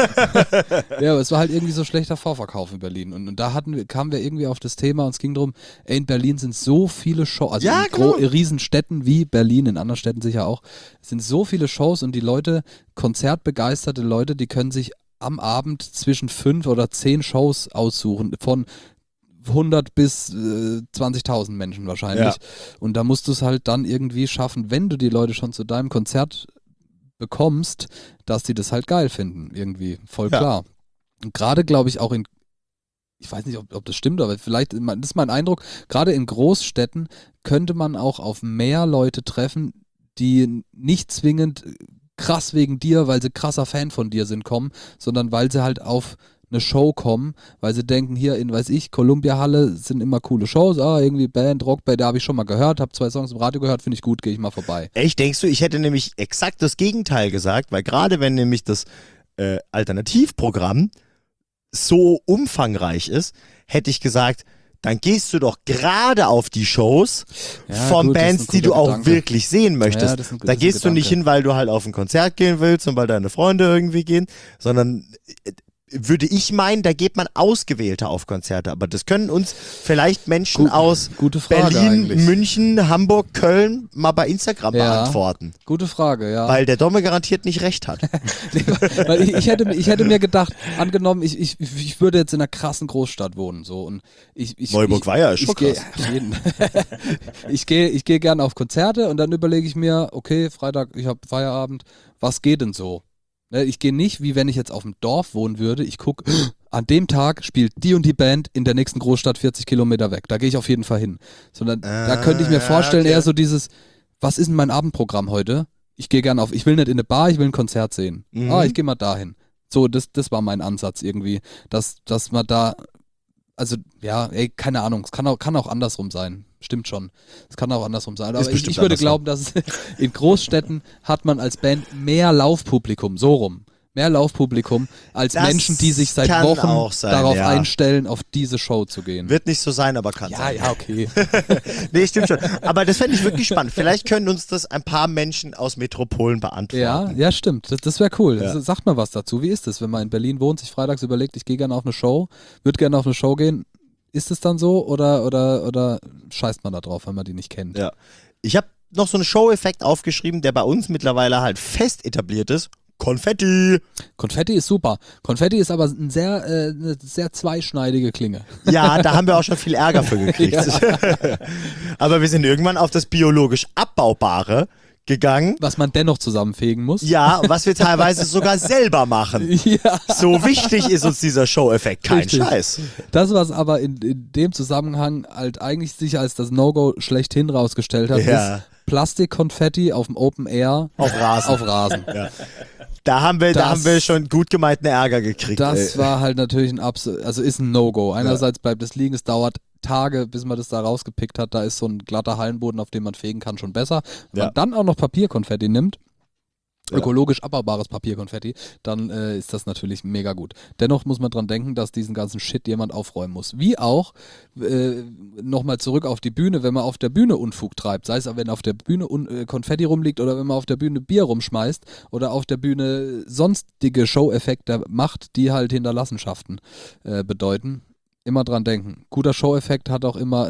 C: Ja, aber es war halt irgendwie so schlechter Vorverkauf in Berlin. Und da kamen wir irgendwie auf das Thema und es ging darum, in Berlin sind so viele Shows, also in Riesenstädten wie Berlin, in anderen Städten sicher auch, es sind so viele Shows und die Leute, konzertbegeisterte Leute, die können sich am Abend zwischen 5 oder 10 Shows aussuchen, von 100 bis 20.000 Menschen wahrscheinlich. Ja. Und da musst du es halt dann irgendwie schaffen, wenn du die Leute schon zu deinem Konzert bekommst, dass die das halt geil finden, irgendwie, voll klar. Und gerade, glaube ich, auch ich weiß nicht, ob das stimmt, aber vielleicht, das ist mein Eindruck, gerade in Großstädten könnte man auch auf mehr Leute treffen, die nicht zwingend krass wegen dir, weil sie krasser Fan von dir sind, kommen, sondern weil sie halt auf eine Show kommen, weil sie denken, hier in, Columbia-Halle sind immer coole Shows, irgendwie Band, Rockband, da habe ich schon mal gehört, habe 2 Songs im Radio gehört, finde ich gut, gehe ich mal vorbei.
A: Echt, denkst du, ich hätte nämlich exakt das Gegenteil gesagt, weil gerade wenn nämlich das Alternativprogramm so umfangreich ist, hätte ich gesagt, dann gehst du doch gerade auf die Shows
C: Ja,
A: von
C: gut, das ist
A: Bands,
C: ein
A: die du
C: guter
A: auch
C: Gedanke.
A: wirklich sehen möchtest.
C: Ja, das ist ein-
A: Da
C: das ist ein
A: gehst du nicht
C: Gedanke.
A: hin, weil du halt auf ein Konzert gehen willst und weil deine Freunde irgendwie gehen, sondern würde ich meinen, da geht man ausgewählter auf Konzerte. Aber das können uns vielleicht Menschen aus
C: Gute Frage
A: Berlin,
C: eigentlich.
A: München, Hamburg, Köln mal bei Instagram
C: Ja.
A: beantworten.
C: Gute Frage, ja.
A: Weil der Domme garantiert nicht recht hat.
C: Nee, weil ich hätte mir gedacht, angenommen, ich würde jetzt in einer krassen Großstadt wohnen, so, und
A: Neuburg-Weiher ist schon
C: geh-
A: krass.
C: auf jeden. ich gehe gerne auf Konzerte und dann überlege ich mir, okay, Freitag, ich habe Feierabend, was geht denn so? Ne, ich gehe nicht, wie wenn ich jetzt auf dem Dorf wohnen würde, ich gucke, an dem Tag spielt die und die Band in der nächsten Großstadt 40 Kilometer weg, da gehe ich auf jeden Fall hin. Sondern da könnte ich mir vorstellen,
A: okay.
C: eher so dieses, was ist denn mein Abendprogramm heute? Ich gehe gerne auf, ich will nicht in eine Bar, ich will ein Konzert sehen.
A: Mhm.
C: Ich gehe mal dahin. So, das war mein Ansatz irgendwie, dass man da, also ja, ey, keine Ahnung, es kann auch andersrum sein, stimmt schon. Es kann auch andersrum sein, aber
A: bestimmt
C: ich würde
A: andersrum.
C: glauben, dass es in Großstädten hat man als Band mehr Laufpublikum, so rum. Mehr Laufpublikum als
A: Das
C: Menschen, die sich seit
A: kann
C: Wochen
A: auch sein,
C: darauf
A: ja.
C: einstellen, auf diese Show zu gehen.
A: Wird nicht so sein, aber kann
C: Ja,
A: sein.
C: ja, okay.
A: Nee, stimmt schon. Aber das fände ich wirklich spannend. Vielleicht können uns das ein paar Menschen aus Metropolen beantworten.
C: Ja, stimmt. Das wäre cool.
A: Ja.
C: Sagt mal was dazu. Wie ist es, wenn man in Berlin wohnt, sich freitags überlegt, ich gehe gerne auf eine Show, würde gerne auf eine Show gehen. Ist es dann so oder scheißt man da drauf, wenn man die nicht kennt?
A: Ja. Ich habe noch so einen Show-Effekt aufgeschrieben, der bei uns mittlerweile halt fest etabliert ist. Konfetti.
C: Konfetti ist super. Konfetti ist aber eine sehr zweischneidige Klinge.
A: Ja, da haben wir auch schon viel Ärger für gekriegt. Aber wir sind irgendwann auf das biologisch Abbaubare gegangen.
C: Was man dennoch zusammenfegen muss.
A: Ja, was wir teilweise sogar selber machen.
C: Ja.
A: So wichtig ist uns dieser Show-Effekt. Kein
C: Richtig.
A: Scheiß.
C: Das, was aber in dem Zusammenhang halt eigentlich sich als das No-Go schlechthin rausgestellt hat,
A: Ja.
C: ist Plastikkonfetti auf dem Open Air
A: Auf Rasen.
C: auf Rasen.
A: Da haben wir
C: Das-
A: schon gut gemeinten Ärger gekriegt.
C: Das war halt natürlich ist ein No-Go. Einerseits bleibt es liegen, es dauert Tage, bis man das da rausgepickt hat. Da ist so ein glatter Hallenboden, auf dem man fegen kann, schon besser. Wenn
A: Ja.
C: man dann auch noch Papierkonfetti nimmt,
A: Ja.
C: ökologisch abbaubares Papierkonfetti, dann ist das natürlich mega gut. Dennoch muss man dran denken, dass diesen ganzen Shit jemand aufräumen muss. Wie auch, nochmal zurück auf die Bühne, wenn man auf der Bühne Unfug treibt, sei es, wenn auf der Bühne Konfetti rumliegt oder wenn man auf der Bühne Bier rumschmeißt oder auf der Bühne sonstige Show-Effekte macht, die halt Hinterlassenschaften bedeuten. Immer dran denken. Guter Show-Effekt hat auch immer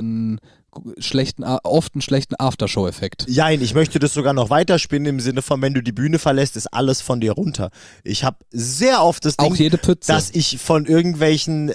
C: oft einen schlechten Aftershow-Effekt.
A: Jein, ich möchte das sogar noch weiterspinnen im Sinne von, wenn du die Bühne verlässt, ist alles von dir runter. Ich habe sehr oft das Ding,
C: Auch jede Pütze.
A: dass ich von irgendwelchen,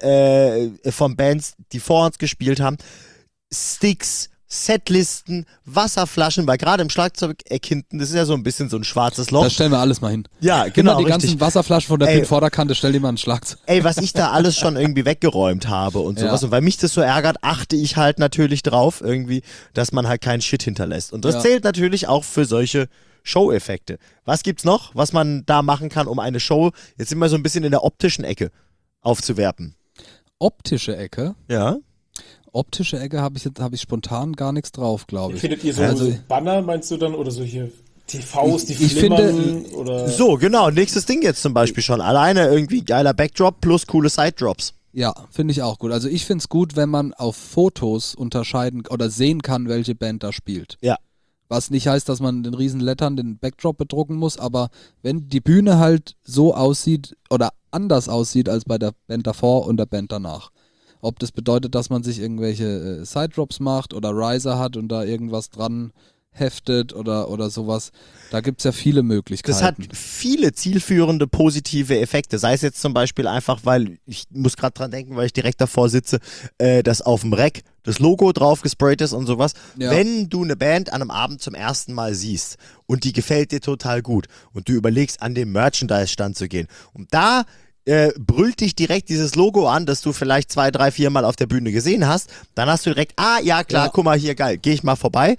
A: von Bands, die vor uns gespielt haben, Sticks, Setlisten, Wasserflaschen, weil gerade im Schlagzeugeck hinten, das ist ja so ein bisschen so ein schwarzes Loch.
C: Das stellen wir alles mal hin.
A: Ja,
C: Genau,
A: genau,
C: die
A: richtig.
C: ganzen Wasserflaschen von der
A: Ey.
C: Vorderkante, stell dir mal einen Schlagzeug.
A: Ey, was ich da alles schon irgendwie weggeräumt habe und sowas.
C: Ja.
A: Und weil mich das so ärgert, achte ich halt natürlich drauf, irgendwie, dass man halt keinen Shit hinterlässt. Und das
C: Ja.
A: zählt natürlich auch für solche Show-Effekte. Was gibt's noch, was man da machen kann, um eine Show, jetzt sind wir so ein bisschen in der optischen Ecke, aufzuwerten?
C: Optische Ecke.
A: Ja.
C: Optische Ecke habe ich spontan gar nichts drauf, glaube ich.
D: Findet ihr so,
C: Also-
D: so Banner, meinst du dann, oder solche TVs, die
C: Ich
D: flimmern? Oder
A: So, genau, nächstes Ding jetzt zum Beispiel schon. Alleine irgendwie geiler Backdrop plus coole Side-Drops.
C: Ja, finde ich auch gut. Also ich finde es gut, wenn man auf Fotos unterscheiden oder sehen kann, welche Band da spielt.
A: Ja.
C: Was nicht heißt, dass man den riesen Lettern den Backdrop bedrucken muss, aber wenn die Bühne halt so aussieht oder anders aussieht als bei der Band davor und der Band danach. Ob das bedeutet, dass man sich irgendwelche Side-Drops macht oder Riser hat und da irgendwas dran heftet oder sowas. Da gibt es ja viele Möglichkeiten.
A: Das hat viele zielführende positive Effekte. Sei es jetzt zum Beispiel einfach, weil ich muss gerade dran denken, weil ich direkt davor sitze, dass auf dem Rack das Logo drauf gesprayt ist und sowas.
C: Ja.
A: Wenn du eine Band an einem Abend zum ersten Mal siehst und die gefällt dir total gut und du überlegst, an den Merchandise-Stand zu gehen und da brüllt dich direkt dieses Logo an, das du vielleicht 2, 3, 4 Mal auf der Bühne gesehen hast, dann hast du direkt, ja klar,
C: Ja.
A: guck mal hier, geil, gehe ich mal vorbei.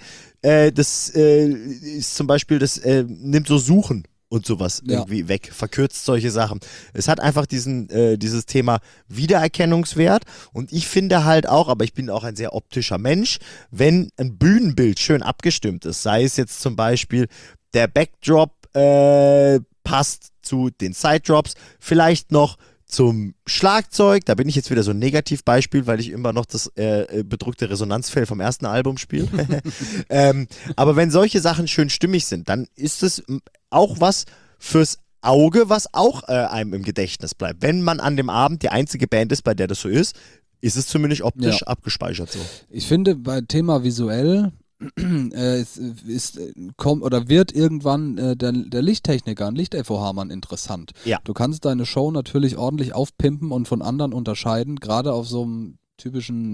A: Das ist zum Beispiel, das nimmt so Suchen und sowas
C: Ja.
A: irgendwie weg, verkürzt solche Sachen. Es hat einfach dieses Thema Wiedererkennungswert und ich finde halt auch, aber ich bin auch ein sehr optischer Mensch, wenn ein Bühnenbild schön abgestimmt ist, sei es jetzt zum Beispiel der Backdrop passt zu den Side-Drops, vielleicht noch zum Schlagzeug, da bin ich jetzt wieder so ein Negativbeispiel, weil ich immer noch das bedruckte Resonanzfell vom ersten Album spiele. Aber wenn solche Sachen schön stimmig sind, dann ist es auch was fürs Auge, was auch einem im Gedächtnis bleibt. Wenn man an dem Abend die einzige Band ist, bei der das so ist es zumindest optisch abgespeichert so.
C: Ich finde, bei Thema visuell wird irgendwann der Lichttechniker, ein Licht-FOH-Mann interessant.
A: Ja.
C: Du kannst deine Show natürlich ordentlich aufpimpen und von anderen unterscheiden, gerade auf so einem typischen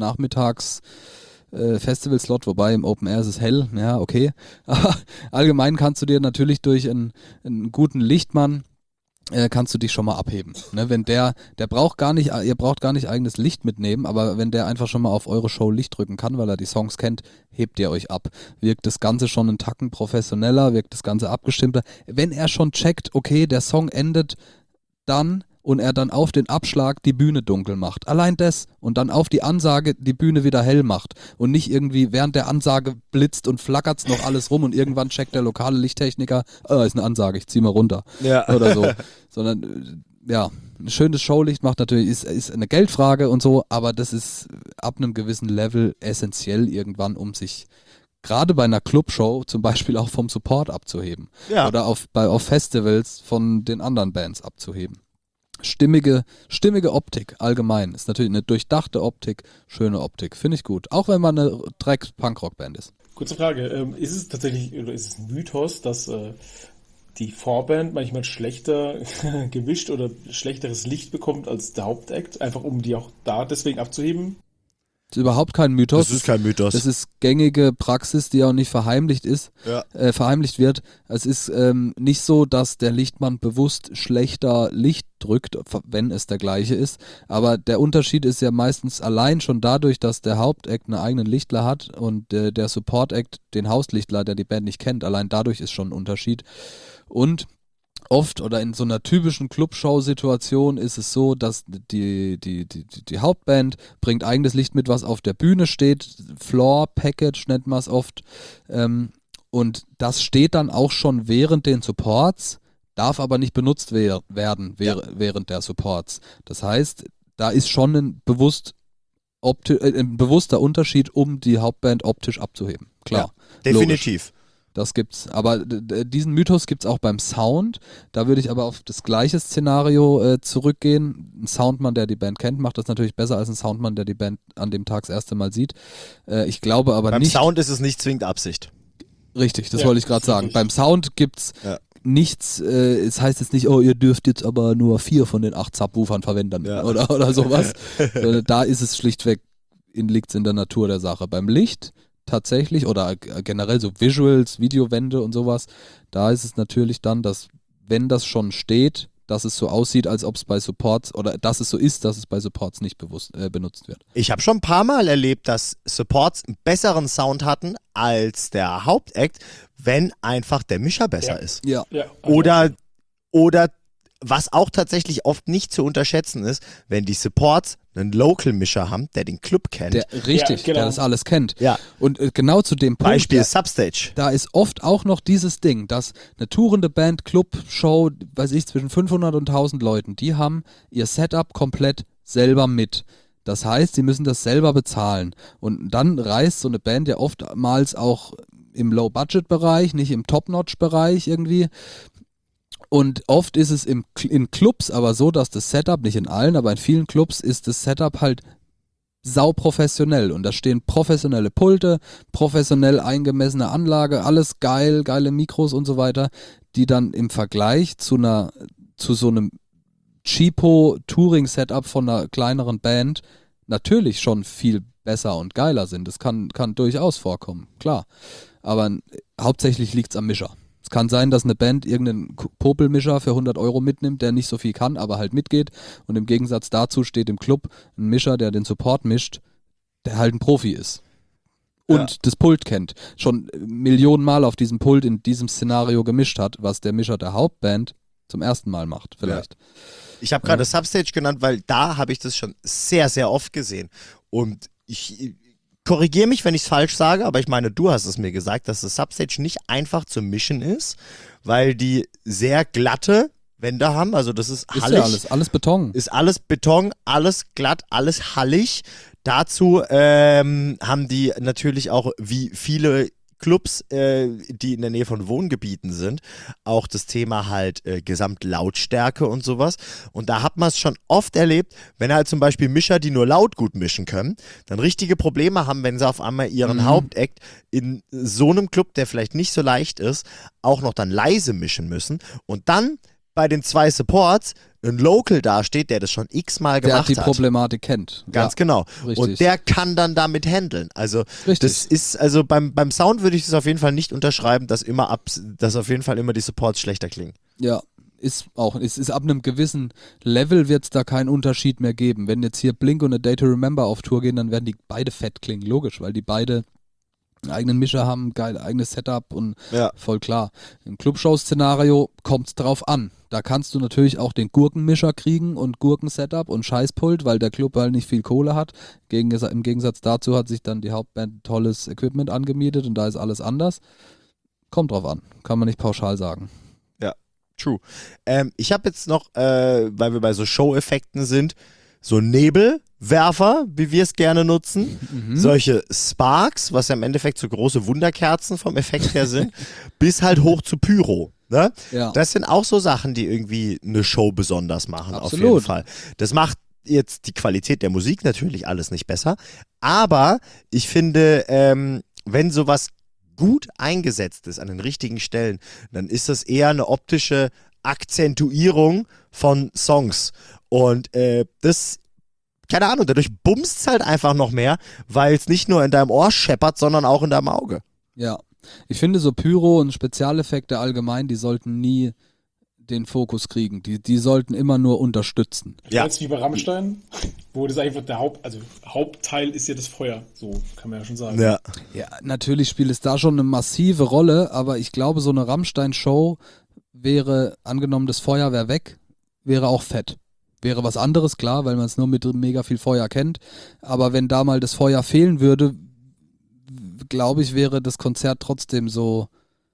C: Festival-Slot, wobei im Open Air ist es hell, ja, okay. Aber allgemein kannst du dir natürlich durch einen guten Lichtmann kannst du dich schon mal abheben. Ne? Wenn ihr braucht gar nicht eigenes Licht mitnehmen, aber wenn der einfach schon mal auf eure Show Licht drücken kann, weil er die Songs kennt, hebt ihr euch ab. Wirkt das Ganze schon einen Tacken professioneller, wirkt das Ganze abgestimmter. Wenn er schon checkt, okay, der Song endet dann und er dann auf den Abschlag die Bühne dunkel macht. Allein das und dann auf die Ansage die Bühne wieder hell macht und nicht irgendwie während der Ansage blitzt und flackert's noch alles rum und irgendwann checkt der lokale Lichttechniker, ist eine Ansage, ich zieh mal runter.
A: Ja.
C: Oder so. Sondern, ein schönes Showlicht macht natürlich, ist eine Geldfrage und so, aber das ist ab einem gewissen Level essentiell irgendwann, um sich gerade bei einer Clubshow zum Beispiel auch vom Support abzuheben.
A: Ja.
C: Oder auf Festivals von den anderen Bands abzuheben. Stimmige Optik allgemein. Ist natürlich eine durchdachte Optik, schöne Optik. Finde ich gut. Auch wenn man eine Dreck-Punkrock-Band ist.
D: Kurze Frage. Ist es tatsächlich, oder ist es ein Mythos, dass die Vorband manchmal schlechter gewischt oder schlechteres Licht bekommt als der Hauptakt? Einfach um die auch da deswegen abzuheben?
C: Das ist überhaupt kein Mythos.
A: Das ist kein Mythos.
C: Das ist gängige Praxis, die auch nicht verheimlicht wird. Es ist nicht so, dass der Lichtmann bewusst schlechter Licht drückt, wenn es der gleiche ist. Aber der Unterschied ist ja meistens allein schon dadurch, dass der Hauptakt einen eigenen Lichtler hat und der Support-Act den Hauslichtler, der die Band nicht kennt. Allein dadurch ist schon ein Unterschied. Und oft oder in so einer typischen Clubshow-Situation ist es so, dass die Hauptband bringt eigenes Licht mit, was auf der Bühne steht. Floor Package nennt man es oft. Und das steht dann auch schon während den Supports, darf aber nicht benutzt werden während der Supports. Das heißt, da ist schon ein bewusster Unterschied, um die Hauptband optisch abzuheben. Klar.
A: Ja, definitiv.
C: Logisch. Das gibt's. Aber diesen Mythos gibt's auch beim Sound. Da würde ich aber auf das gleiche Szenario zurückgehen. Ein Soundmann, der die Band kennt, macht das natürlich besser als ein Soundmann, der die Band an dem Tag das erste Mal sieht. Ich glaube aber nicht...
A: Beim Sound ist es nicht zwingend Absicht.
C: Richtig, das wollte ich gerade sagen. Beim Sound gibt's nichts, es heißt jetzt nicht, ihr dürft jetzt aber nur 4 von den 8 Subwoofern verwenden oder sowas. Da ist es schlichtweg, liegt's in der Natur der Sache. Beim Licht tatsächlich oder generell so Visuals, Videowände und sowas, da ist es natürlich dann, dass wenn das schon steht, dass es so aussieht, als ob es bei Supports oder dass es so ist, dass es bei Supports nicht benutzt wird.
A: Ich habe schon ein paar Mal erlebt, dass Supports einen besseren Sound hatten als der Hauptakt, wenn einfach der Mischer besser ist.
C: Ja.
A: Oder was auch tatsächlich oft nicht zu unterschätzen ist, wenn die Supports einen Local-Mischer haben, der den Club kennt.
C: Der das alles kennt.
A: Ja.
C: Und genau zu dem Punkt,
A: Beispiel Substage.
C: da ist oft auch noch dieses Ding, dass eine tourende Band, Club-Show, weiß ich, zwischen 500 und 1000 Leuten, die haben ihr Setup komplett selber mit. Das heißt, sie müssen das selber bezahlen. Und dann reist so eine Band ja oftmals auch im Low-Budget-Bereich, nicht im Top-Notch-Bereich irgendwie. Und oft ist es in Clubs aber so, dass das Setup, nicht in allen, aber in vielen Clubs ist das Setup halt sauprofessionell. Und da stehen professionelle Pulte, professionell eingemessene Anlage, alles geil, geile Mikros und so weiter, die dann im Vergleich zu so einem Cheapo-Touring-Setup von einer kleineren Band natürlich schon viel besser und geiler sind. Das kann durchaus vorkommen, klar. Aber hauptsächlich liegt es am Mischer. Es kann sein, dass eine Band irgendeinen Popelmischer für 100 € mitnimmt, der nicht so viel kann, aber halt mitgeht. Und im Gegensatz dazu steht im Club ein Mischer, der den Support mischt, der halt ein Profi ist. Und das Pult kennt. Schon Millionen Mal auf diesem Pult in diesem Szenario gemischt hat, was der Mischer der Hauptband zum ersten Mal macht, vielleicht.
A: Ja. Ich habe gerade Substage genannt, weil da habe ich das schon sehr, sehr oft gesehen. Und ich korrigiere mich, wenn ich es falsch sage, aber ich meine, du hast es mir gesagt, dass das Substage nicht einfach zu mischen ist, weil die sehr glatte, Wände haben, also das ist
C: Ist
A: hallig.
C: ja alles Beton.
A: Ist alles Beton, alles glatt, alles hallig. Dazu haben die natürlich auch, wie viele Clubs, die in der Nähe von Wohngebieten sind, auch das Thema halt Gesamtlautstärke und sowas. Und da hat man es schon oft erlebt, wenn halt zum Beispiel Mischer, die nur laut gut mischen können, dann richtige Probleme haben, wenn sie auf einmal ihren Hauptakt in so einem Club, der vielleicht nicht so leicht ist, auch noch dann leise mischen müssen. Und dann bei den 2 Supports ein Local dasteht, der das schon x-mal
C: Der
A: gemacht
C: die
A: hat.
C: Problematik kennt.
A: Ganz genau.
C: richtig.
A: Und der kann dann damit handeln. Also
C: Richtig.
A: das ist, also beim Sound würde ich das auf jeden Fall nicht unterschreiben, dass auf jeden Fall immer die Supports schlechter klingen.
C: Ja, ist auch. Es ist ab einem gewissen Level wird es da keinen Unterschied mehr geben. Wenn jetzt hier Blink und A Day to Remember auf Tour gehen, dann werden die beide fett klingen, logisch, weil die beide einen eigenen Mischer haben, geil eigenes Setup und voll klar. Im Clubshow-Szenario kommt es drauf an. Da kannst du natürlich auch den Gurkenmischer kriegen und Gurkensetup und Scheißpult, weil der Club halt nicht viel Kohle hat. Im Gegensatz dazu hat sich dann die Hauptband tolles Equipment angemietet und da ist alles anders. Kommt drauf an, kann man nicht pauschal sagen.
A: Ja, true. Ich habe jetzt noch, weil wir bei so Show-Effekten sind, so Nebelwerfer, wie wir es gerne nutzen. Solche Sparks, was ja im Endeffekt so große Wunderkerzen vom Effekt her sind, bis halt hoch zu Pyro. Ne?
C: Ja.
A: Das sind auch so Sachen, die irgendwie eine Show besonders machen,
C: Absolut.
A: auf jeden Fall. Das macht jetzt die Qualität der Musik natürlich alles nicht besser, aber ich finde, wenn sowas gut eingesetzt ist an den richtigen Stellen, dann ist das eher eine optische Akzentuierung von Songs. Und das, keine Ahnung, dadurch bumst es halt einfach noch mehr, weil es nicht nur in deinem Ohr scheppert, sondern auch in deinem Auge.
C: Ja, ich finde so Pyro und Spezialeffekte allgemein, die sollten nie den Fokus kriegen. Die sollten immer nur unterstützen.
A: Ja.
D: Jetzt wie bei Rammstein, wo das einfach Hauptteil ist ja das Feuer, so kann man ja schon sagen.
A: Ja.
C: Ja, natürlich spielt es da schon eine massive Rolle, aber ich glaube, so eine Rammstein-Show wäre, angenommen das Feuer wäre weg, wäre auch fett. Wäre was anderes, klar, weil man es nur mit mega viel Feuer kennt. Aber wenn da mal das Feuer fehlen würde, glaube ich, wäre das Konzert trotzdem so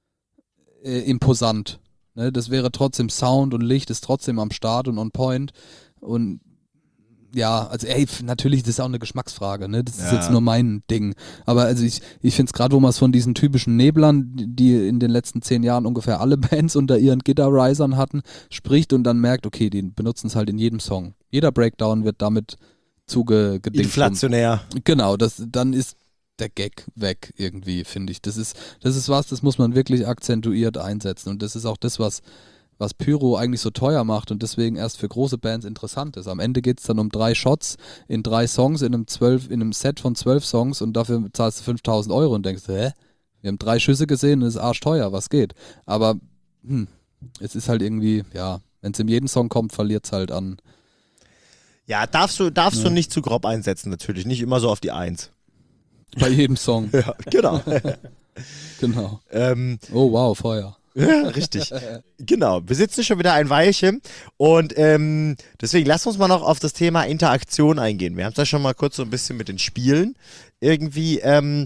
C: imposant. Ne? Das wäre trotzdem Sound und Licht ist trotzdem am Start und on point. Und ja, also natürlich, das ist auch eine Geschmacksfrage, ne? Das ist jetzt nur mein Ding. Aber also ich finde es gerade, wo man es von diesen typischen Neblern, die in den letzten 10 Jahren ungefähr alle Bands unter ihren Guitar-Risern hatten, spricht und dann merkt, okay, die benutzen es halt in jedem Song. Jeder Breakdown wird damit zugedingt.
A: Inflationär.
C: Genau, dann ist der Gag weg irgendwie, finde ich. Das ist was, das muss man wirklich akzentuiert einsetzen. Und das ist auch das, was Pyro eigentlich so teuer macht und deswegen erst für große Bands interessant ist. Am Ende geht es dann um 3 Shots in 3 Songs, in einem Set von 12 Songs und dafür zahlst du 5.000 € und denkst, wir haben 3 Schüsse gesehen und es ist arschteuer, was geht? Aber es ist halt irgendwie, ja, wenn es in jeden Song kommt, verliert es halt an.
A: Ja, darfst du nicht zu grob einsetzen, natürlich. Nicht immer so auf die 1.
C: Bei jedem Song.
A: Ja, genau.
C: Genau. Oh wow, Feuer.
A: Ja, richtig. Genau. Wir sitzen schon wieder ein Weilchen und deswegen lasst uns mal noch auf das Thema Interaktion eingehen. Wir haben es ja schon mal kurz so ein bisschen mit den Spielen irgendwie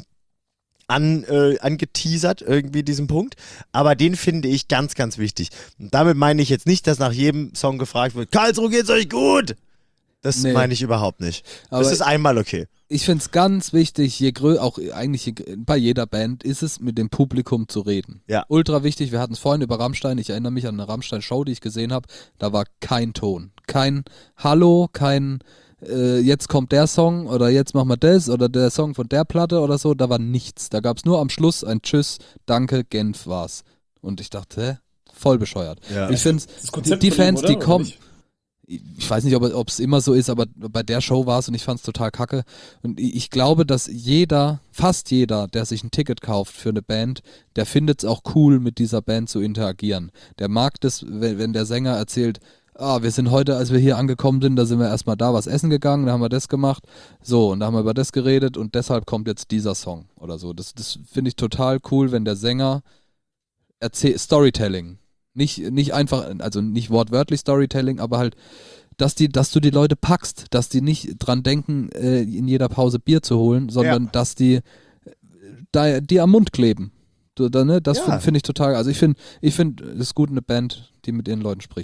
A: angeteasert, irgendwie diesen Punkt. Aber den finde ich ganz, ganz wichtig. Und damit meine ich jetzt nicht, dass nach jedem Song gefragt wird, Karlsruhe, geht's euch gut? Das meine ich überhaupt nicht.
C: Aber
A: das ist einmal okay.
C: Ich finde es ganz wichtig, bei jeder Band ist es, mit dem Publikum zu reden.
A: Ja.
C: Ultra wichtig, wir hatten es vorhin über Rammstein, ich erinnere mich an eine Rammstein-Show, die ich gesehen habe, da war kein Ton. Kein Hallo, kein jetzt kommt der Song oder jetzt machen wir das oder der Song von der Platte oder so, da war nichts. Da gab es nur am Schluss ein Tschüss, danke, Genf war's. Und ich dachte, voll bescheuert. Ja. Ich finde, die Fans, die kommen... Ich weiß nicht, ob es immer so ist, aber bei der Show war es und ich fand es total kacke. Und ich glaube, dass fast jeder, der sich ein Ticket kauft für eine Band, der findet es auch cool, mit dieser Band zu interagieren. Der mag das, wenn der Sänger erzählt, wir sind heute, als wir hier angekommen sind, da sind wir erstmal da was essen gegangen, da haben wir das gemacht, so, und da haben wir über das geredet und deshalb kommt jetzt dieser Song oder so. Das finde ich total cool, wenn der Sänger Storytelling. Nicht einfach, also nicht wortwörtlich Storytelling, aber halt, dass du die Leute packst, dass die nicht dran denken, in jeder Pause Bier zu holen, sondern dass die am Mund kleben. Das finde ich total, also ich finde, es ist gut, eine Band, die mit ihren Leuten spricht.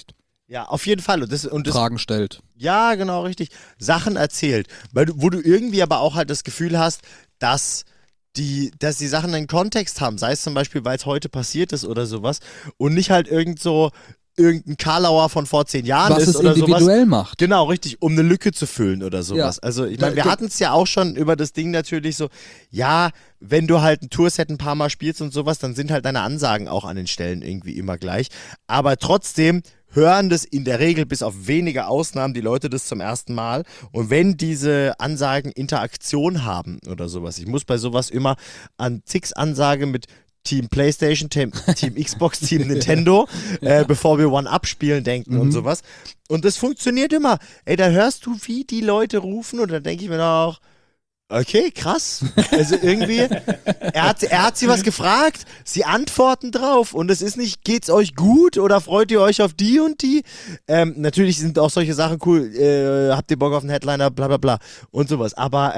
A: Ja, auf jeden Fall. Und das,
C: Fragen stellt.
A: ja, genau, richtig. Sachen erzählt. Wo du irgendwie aber auch halt das Gefühl hast, dass die Sachen einen Kontext haben. Sei es zum Beispiel, weil es heute passiert ist oder sowas. Und nicht halt irgendein Karlauer von vor 10 Jahren
C: Was
A: ist
C: es
A: oder
C: individuell
A: sowas.
C: macht.
A: Genau, richtig, um eine Lücke zu füllen oder sowas.
C: Ja.
A: Also, ich meine, wir hatten es ja auch schon über das Ding natürlich so, ja, wenn du halt ein Tourset ein paar Mal spielst und sowas, dann sind halt deine Ansagen auch an den Stellen irgendwie immer gleich. Aber trotzdem hören das in der Regel bis auf wenige Ausnahmen die Leute das zum ersten Mal. Und wenn diese Ansagen Interaktion haben oder sowas, ich muss bei sowas immer an Zix Ansage mit Team PlayStation, Team Xbox, Team Nintendo, bevor wir One-Up spielen denken und sowas. Und das funktioniert immer. Ey, da hörst du, wie die Leute rufen und da denke ich mir auch, okay, krass. Also irgendwie, er hat sie was gefragt, sie antworten drauf und es ist nicht, geht's euch gut oder freut ihr euch auf die und die? Natürlich sind auch solche Sachen cool, habt ihr Bock auf einen Headliner, bla bla bla und sowas. Aber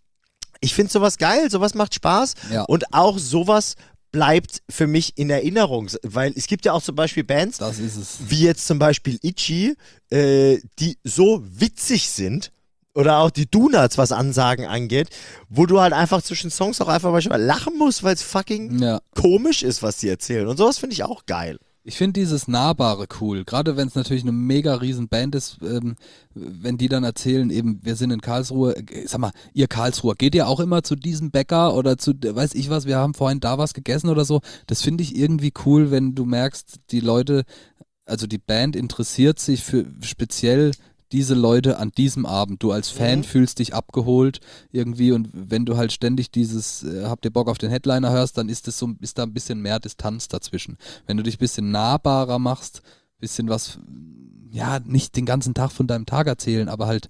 A: ich finde sowas geil, sowas macht Spaß und auch sowas bleibt für mich in Erinnerung, weil es gibt ja auch zum Beispiel Bands,
C: Das ist es.
A: wie jetzt zum Beispiel Itchy, die so witzig sind, oder auch die Donuts, was Ansagen angeht, wo du halt einfach zwischen Songs auch einfach manchmal lachen musst, weil es fucking komisch ist, was die erzählen. Und sowas finde ich auch geil.
C: Ich finde dieses Nahbare cool, gerade wenn es natürlich eine mega riesen Band ist, wenn die dann erzählen, eben, wir sind in Karlsruhe, sag mal, ihr Karlsruher, geht ihr auch immer zu diesem Bäcker oder zu, weiß ich was, wir haben vorhin da was gegessen oder so, das finde ich irgendwie cool, wenn du merkst, die Leute, also die Band interessiert sich für speziell diese Leute an diesem Abend. Du als Fan fühlst dich abgeholt irgendwie und wenn du halt ständig dieses habt ihr Bock auf den Headliner hörst, dann ist da ein bisschen mehr Distanz dazwischen. Wenn du dich ein bisschen nahbarer machst, bisschen was, ja, nicht den ganzen Tag von deinem Tag erzählen, aber halt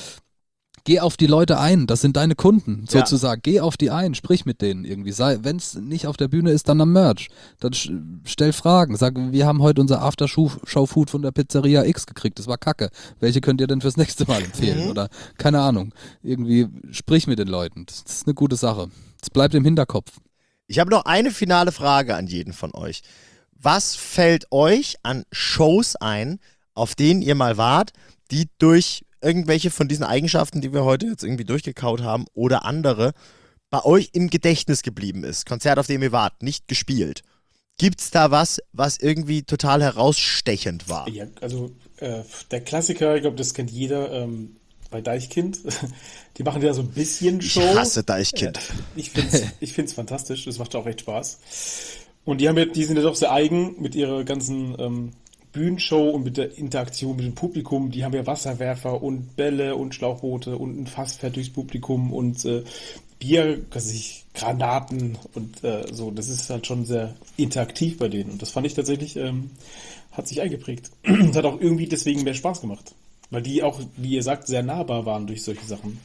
C: geh auf die Leute ein, das sind deine Kunden sozusagen, geh auf die ein, sprich mit denen irgendwie, wenn es nicht auf der Bühne ist, dann am Merch, dann stell Fragen, sag, wir haben heute unser After-Show-Food von der Pizzeria X gekriegt, das war kacke, welche könnt ihr denn fürs nächste Mal empfehlen oder keine Ahnung, irgendwie sprich mit den Leuten, das ist eine gute Sache, das bleibt im Hinterkopf.
A: Ich habe noch eine finale Frage an jeden von euch. Was fällt euch an Shows ein, auf denen ihr mal wart, die durch irgendwelche von diesen Eigenschaften, die wir heute jetzt irgendwie durchgekaut haben oder andere, bei euch im Gedächtnis geblieben ist? Konzert, auf dem ihr wart, nicht gespielt. Gibt's da was irgendwie total herausstechend war?
D: Ja, also der Klassiker, ich glaube, das kennt jeder, bei Deichkind. Die machen ja so ein bisschen Show.
A: Ich hasse Deichkind.
D: Ich find's fantastisch, das macht auch echt Spaß. Und die sind ja doch sehr eigen mit ihrer ganzen Bühnenshow und mit der Interaktion mit dem Publikum. Die haben ja Wasserwerfer und Bälle und Schlauchboote und ein Fass fährt durchs Publikum und Bier, Granaten und so. Das ist halt schon sehr interaktiv bei denen. Und das fand ich tatsächlich, hat sich eingeprägt. Das hat auch irgendwie deswegen mehr Spaß gemacht. Weil die auch, wie ihr sagt, sehr nahbar waren durch solche Sachen.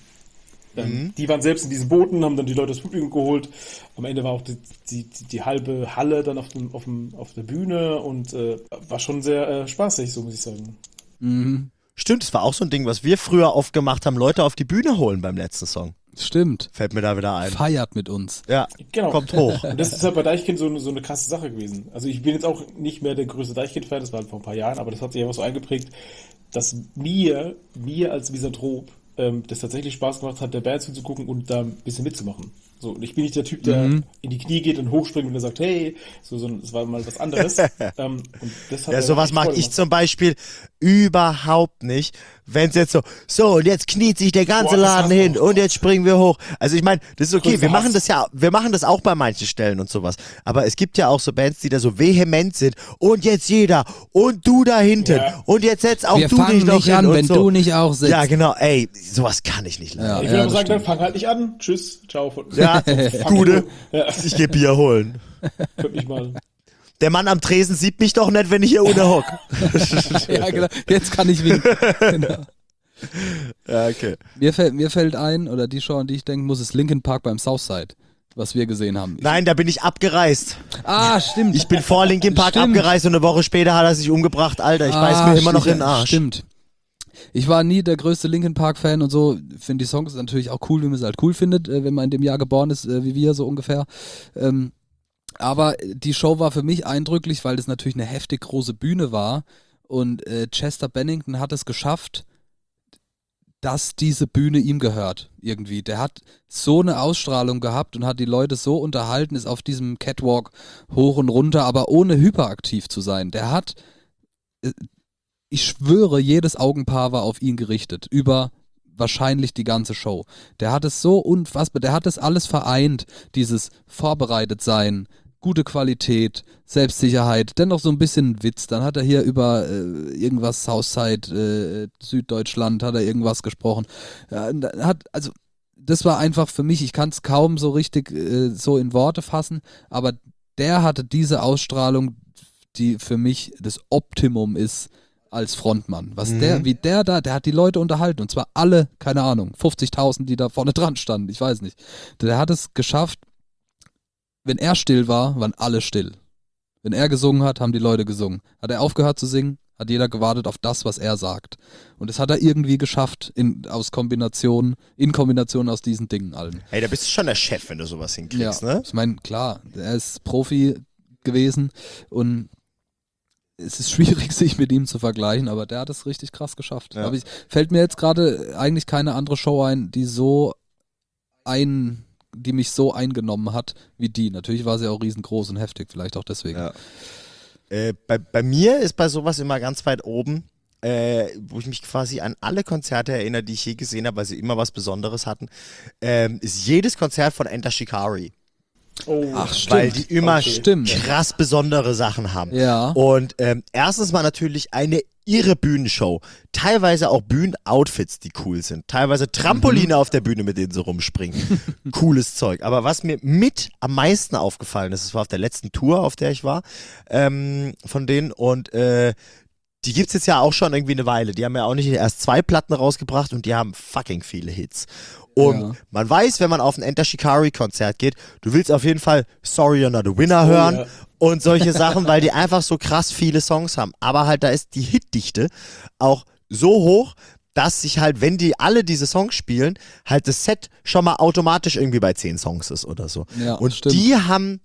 D: Die waren selbst in diesen Booten, haben dann die Leute das Publikum geholt. Am Ende war auch die halbe Halle dann auf der Bühne und war schon sehr spaßig, so muss ich sagen.
C: Mhm.
A: Stimmt, es war auch so ein Ding, was wir früher oft gemacht haben, Leute auf die Bühne holen beim letzten Song.
C: Stimmt.
A: Fällt mir da wieder ein.
C: Feiert mit uns.
A: Ja,
D: genau.
A: Kommt hoch.
D: Und das ist halt bei Deichkind so eine krasse Sache gewesen. Also ich bin jetzt auch nicht mehr der größte Deichkind-Fan, das war halt vor ein paar Jahren, aber das hat sich einfach so eingeprägt, dass mir als Misanthrop das tatsächlich Spaß gemacht hat, der Band zuzugucken und da ein bisschen mitzumachen. So, und ich bin nicht der Typ, der in die Knie geht und hochspringt und der sagt, hey, das war mal was anderes. Und das hat
A: sowas mag ich zum Beispiel überhaupt nicht, wenn es jetzt so, und jetzt kniet sich der ganze Laden hin und jetzt springen wir hoch. Also ich meine, das ist okay, wir machen das auch bei manchen Stellen und sowas. Aber es gibt ja auch so Bands, die da so vehement sind und jetzt jeder und du da hinten und jetzt setz auch
C: wir
A: du dich noch hin
C: an,
A: und
C: wenn
A: so.
C: Du nicht auch sitzt.
A: Ja, genau, ey, sowas kann ich nicht leiden.
D: Ich will aber sagen, dann fang halt nicht an. Tschüss, ciao.
A: Ja, Gute, ich geh Bier holen.
D: Könnt mich mal.
A: Der Mann am Tresen sieht mich doch nicht, wenn ich hier unten hock.
C: Ja, genau. Jetzt kann ich winken. Genau.
A: Ja, okay.
C: Mir fällt ein, oder die Show, an die ich denken muss, ist Linkin Park beim Southside, was wir gesehen haben.
A: Nein, da bin ich abgereist.
C: Stimmt.
A: Ich bin vor Linkin Park abgereist und eine Woche später hat er sich umgebracht. Alter, ich beiß mir immer noch in den Arsch.
C: Stimmt. Ich war nie der größte Linkin Park Fan und so, finde die Songs natürlich auch cool, wie man es halt cool findet, wenn man in dem Jahr geboren ist, wie wir so ungefähr. Aber die Show war für mich eindrücklich, weil das natürlich eine heftig große Bühne war Und Chester Bennington hat es geschafft, dass diese Bühne ihm gehört, irgendwie. Der hat so eine Ausstrahlung gehabt und hat die Leute so unterhalten, ist auf diesem Catwalk hoch und runter, aber ohne hyperaktiv zu sein. Der hat, ich schwöre, jedes Augenpaar war auf ihn gerichtet, über wahrscheinlich die ganze Show. Der hat es so unfassbar, der hat es alles vereint, dieses Vorbereitetsein, gute Qualität, Selbstsicherheit, dennoch so ein bisschen Witz. Dann hat er hier über irgendwas Southside, Süddeutschland, hat er irgendwas gesprochen. Also das war einfach für mich, ich kann es kaum so richtig so in Worte fassen, aber der hatte diese Ausstrahlung, die für mich das Optimum ist als Frontmann. Der hat die Leute unterhalten und zwar alle, keine Ahnung, 50.000, die da vorne dran standen, ich weiß nicht. Der hat es geschafft, wenn er still war, waren alle still. Wenn er gesungen hat, haben die Leute gesungen. Hat er aufgehört zu singen, hat jeder gewartet auf das, was er sagt. Und das hat er irgendwie geschafft in Kombination aus diesen Dingen allen.
A: Hey, da bist du schon der Chef, wenn du sowas hinkriegst,
C: ja,
A: ne?
C: Ich meine, klar, er ist Profi gewesen und es ist schwierig, sich mit ihm zu vergleichen, aber der hat es richtig krass geschafft.
A: Ja.
C: Aber fällt mir jetzt gerade eigentlich keine andere Show ein, die mich so eingenommen hat wie die. Natürlich war sie auch riesengroß und heftig, vielleicht auch deswegen.
A: Ja. Bei mir ist bei sowas immer ganz weit oben, wo ich mich quasi an alle Konzerte erinnere, die ich je gesehen habe, weil sie immer was Besonderes hatten, ist jedes Konzert von Enter Shikari.
D: Oh,
C: Ach, stimmt.
A: Weil die immer
C: Stimmt.
A: krass besondere Sachen haben.
C: Ja.
A: Und erstens mal natürlich eine irre Bühnenshow. Teilweise auch Bühnenoutfits, die cool sind. Teilweise Trampoline auf der Bühne, mit denen sie rumspringen. Cooles Zeug. Aber was mir mit am meisten aufgefallen ist, das war auf der letzten Tour, auf der ich war, von denen. Und die gibt's jetzt ja auch schon irgendwie eine Weile. Die haben ja auch nicht erst 2 Platten rausgebracht und die haben fucking viele Hits. Und man weiß, wenn man auf ein Enter Shikari-Konzert geht, du willst auf jeden Fall Sorry You're Not a Winner hören und solche Sachen, weil die einfach so krass viele Songs haben. Aber halt, da ist die Hitdichte auch so hoch, dass sich halt, wenn die alle diese Songs spielen, halt das Set schon mal automatisch irgendwie bei 10 Songs ist oder so.
C: Ja,
A: und
C: stimmt.
A: die haben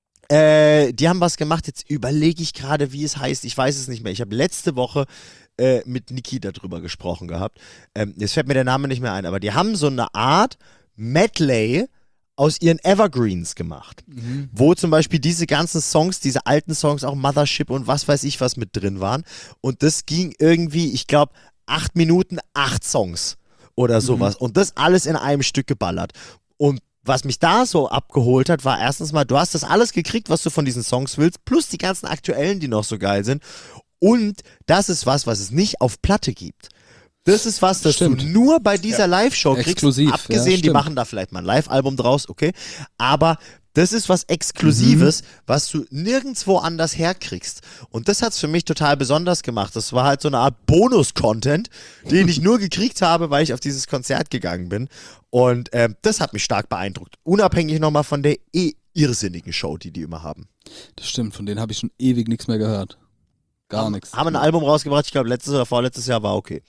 A: was gemacht, jetzt überlege ich gerade, wie es heißt, ich weiß es nicht mehr. Ich habe letzte Woche mit Niki darüber gesprochen gehabt. Jetzt fällt mir der Name nicht mehr ein, aber die haben so eine Art Medley aus ihren Evergreens gemacht, wo zum Beispiel diese ganzen Songs, diese alten Songs, auch Mothership und was weiß ich was mit drin waren. Und das ging irgendwie, ich glaube, 8 Minuten, 8 Songs oder sowas. Und das alles in einem Stück geballert. Und was mich da so abgeholt hat, war erstens mal, du hast das alles gekriegt, was du von diesen Songs willst, plus die ganzen aktuellen, die noch so geil sind. Und das ist was es nicht auf Platte gibt. Das ist was, das du nur bei dieser Live-Show kriegst.
C: Exklusiv,
A: Abgesehen, die machen da vielleicht mal ein Live-Album draus, okay. Aber das ist was Exklusives, was du nirgendwo anders herkriegst. Und das hat's für mich total besonders gemacht. Das war halt so eine Art Bonus-Content, den ich nur gekriegt habe, weil ich auf dieses Konzert gegangen bin. Und das hat mich stark beeindruckt. Unabhängig nochmal von der irrsinnigen Show, die immer haben.
C: Das stimmt, von denen habe ich schon ewig nichts mehr gehört. Gar nichts.
A: Haben ein Album rausgebracht, ich glaube letztes oder vorletztes Jahr war okay.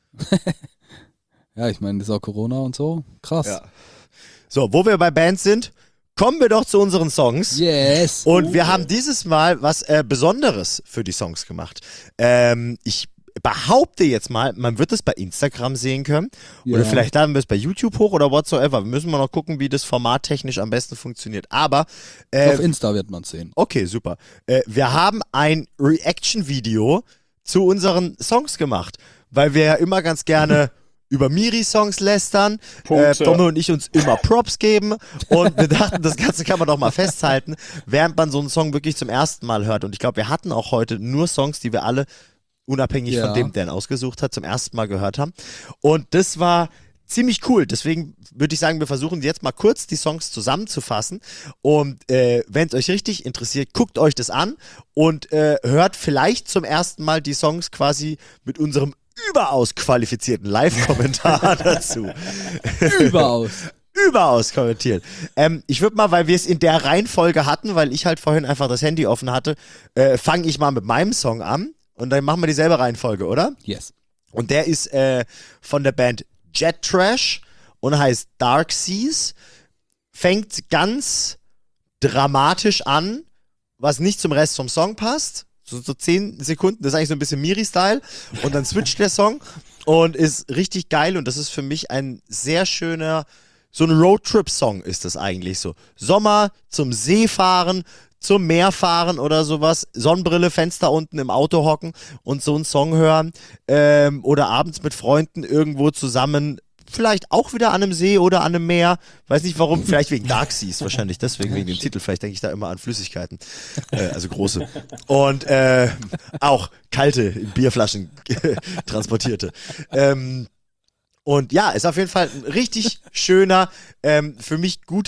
C: Ja, ich meine, das ist auch Corona und so. Krass.
A: Ja. So, wo wir bei Bands sind, kommen wir doch zu unseren Songs.
C: Yes.
A: Und wir haben dieses Mal was Besonderes für die Songs gemacht. Ich behaupte jetzt mal, man wird es bei Instagram sehen können.
C: Ja.
A: Oder vielleicht laden wir es bei YouTube hoch oder whatsoever. Wir müssen mal noch gucken, wie das formattechnisch am besten funktioniert. Aber
C: Auf Insta wird man es sehen.
A: okay, super. Wir haben ein Reaction-Video zu unseren Songs gemacht, weil wir ja immer ganz gerne über Miri-Songs lästern, Domme und ich uns immer Props geben und wir dachten, das Ganze kann man doch mal festhalten, während man so einen Song wirklich zum ersten Mal hört. Und ich glaube, wir hatten auch heute nur Songs, die wir alle, unabhängig von dem, der ihn ausgesucht hat, zum ersten Mal gehört haben. Und das war ziemlich cool. Deswegen würde ich sagen, wir versuchen jetzt mal kurz die Songs zusammenzufassen. Und wenn es euch richtig interessiert, guckt euch das an und hört vielleicht zum ersten Mal die Songs quasi mit unserem überaus qualifizierten Live-Kommentar dazu. Überaus kommentiert. Ich würde mal, weil wir es in der Reihenfolge hatten, weil ich halt vorhin einfach das Handy offen hatte, fange ich mal mit meinem Song an und dann machen wir dieselbe Reihenfolge, oder?
C: Yes.
A: Und der ist von der Band Jet Trash und heißt Dark Seas. Fängt ganz dramatisch an, was nicht zum Rest vom Song passt. So 10 Sekunden, das ist eigentlich so ein bisschen Miri-Style und dann switcht der Song und ist richtig geil und das ist für mich ein sehr schöner, so ein Roadtrip-Song ist das eigentlich so. Sommer, zum See fahren, zum Meer fahren oder sowas, Sonnenbrille, Fenster unten im Auto hocken und so einen Song hören oder abends mit Freunden irgendwo zusammen, vielleicht auch wieder an einem See oder an einem Meer, weiß nicht warum, vielleicht wegen Dark Seas, wahrscheinlich deswegen, wegen dem Titel, vielleicht denke ich da immer an Flüssigkeiten, also große und auch kalte, in Bierflaschen transportierte. Und ja, ist auf jeden Fall ein richtig schöner, für mich gute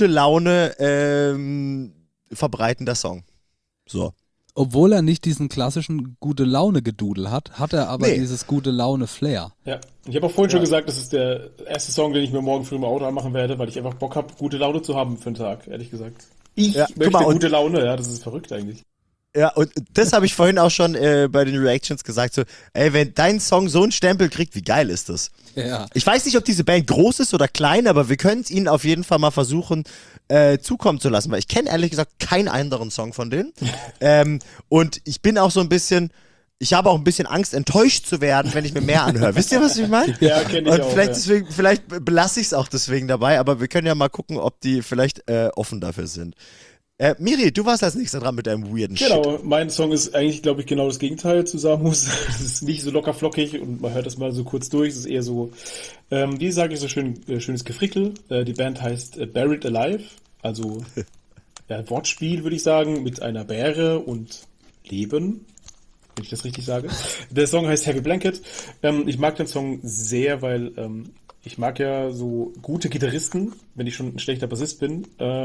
A: Laune verbreitender Song. So.
C: Obwohl er nicht diesen klassischen Gute-Laune-Gedudel hat, hat er aber dieses Gute-Laune-Flair.
D: Ja, ich habe auch vorhin schon gesagt, das ist der erste Song, den ich mir morgen früh im Auto anmachen werde, weil ich einfach Bock habe, gute Laune zu haben für den Tag, ehrlich gesagt. Ich möchte gute Laune, ja, das ist verrückt eigentlich.
A: Ja, und das habe ich vorhin auch schon bei den Reactions gesagt, so, ey, wenn dein Song so einen Stempel kriegt, wie geil ist das?
C: Ja.
A: Ich weiß nicht, ob diese Band groß ist oder klein, aber wir können es ihnen auf jeden Fall mal versuchen, zukommen zu lassen, weil ich kenne ehrlich gesagt keinen anderen Song von denen. Und ich bin auch so ein bisschen, ich habe auch ein bisschen Angst, enttäuscht zu werden, wenn ich mir mehr anhöre. Wisst ihr, was ich meine?
D: Ja, kenne ich
A: und
D: auch.
A: Vielleicht, deswegen, vielleicht belasse ich es auch deswegen dabei, aber wir können ja mal gucken, ob die vielleicht offen dafür sind. Miri, du warst als nächster dran mit deinem weirden Shit.
D: Genau, mein Song ist eigentlich, glaube ich, genau das Gegenteil zu Samus. Es ist nicht so locker flockig und man hört das mal so kurz durch. Es ist eher so, wie sage ich so schön, schönes Gefrickel. Die Band heißt Buried Alive, also ja, Wortspiel würde ich sagen, mit einer Bäre und Leben, wenn ich das richtig sage. Der Song heißt Heavy Blanket. Ich mag den Song sehr, weil ich mag ja so gute Gitarristen, wenn ich schon ein schlechter Bassist bin.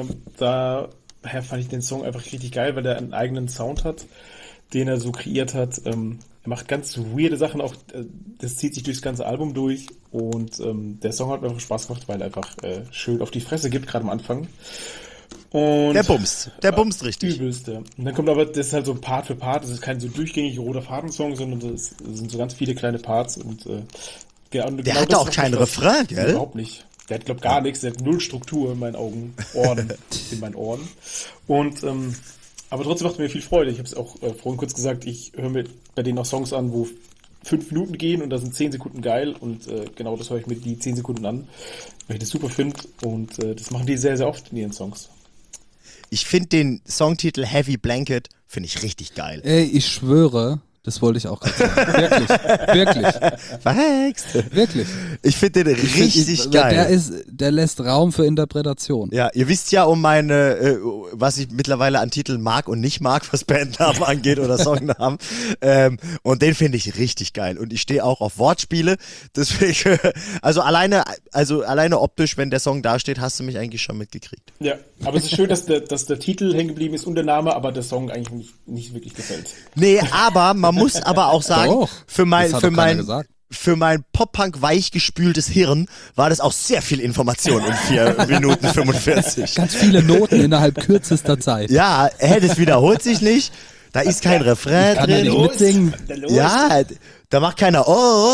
D: Daher fand ich den Song einfach richtig geil, weil er einen eigenen Sound hat, den er so kreiert hat. Er macht ganz weirde Sachen, auch das zieht sich durchs ganze Album durch und der Song hat mir einfach Spaß gemacht, weil er einfach schön auf die Fresse gibt, gerade am Anfang. Und
A: Der bumst richtig.
D: Übelst, ja. Und dann kommt aber, das ist halt so Part für Part, das ist kein so durchgängig roter Fadensong, sondern das sind so ganz viele kleine Parts und
A: der hatte auch keinen Refrain, gell?
D: Überhaupt nicht. Der hat, glaube ich, gar nichts, der hat null Struktur in meinen Augen, in meinen Ohren. Und, aber trotzdem macht mir viel Freude. Ich habe es auch vorhin kurz gesagt, ich höre mir bei denen auch Songs an, wo 5 Minuten gehen und da sind 10 Sekunden geil und genau das höre ich mir die 10 Sekunden an, weil ich das super finde und das machen die sehr, sehr oft in ihren Songs.
A: Ich finde den Songtitel Heavy Blanket, finde ich richtig geil.
C: Ey, ich schwöre, das wollte ich auch gerade sagen. Wirklich.
A: Verhext.
C: Wirklich.
A: Ich finde den richtig geil.
C: Der lässt Raum für Interpretation.
A: Ja, ihr wisst ja um meine, was ich mittlerweile an Titeln mag und nicht mag, was Bandnamen angeht oder Songnamen. Und den finde ich richtig geil. Und ich stehe auch auf Wortspiele. Deswegen, also alleine optisch, wenn der Song da steht, hast du mich eigentlich schon mitgekriegt.
D: Ja, aber es ist schön, dass der Titel hängen geblieben ist und der Name, aber der Song eigentlich nicht wirklich gefällt.
A: Nee, aber man muss aber auch sagen,
C: Doch,
A: für mein
C: für
A: Pop-Punk weichgespültes Hirn war das auch sehr viel Information in 4 Minuten 45.
C: Ganz viele Noten innerhalb kürzester Zeit.
A: Ja, das wiederholt sich nicht. Da ist kein Refrain
C: Kann er
A: drin.
C: nicht mitsingen.
A: Ja, da macht keiner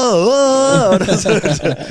A: oder so.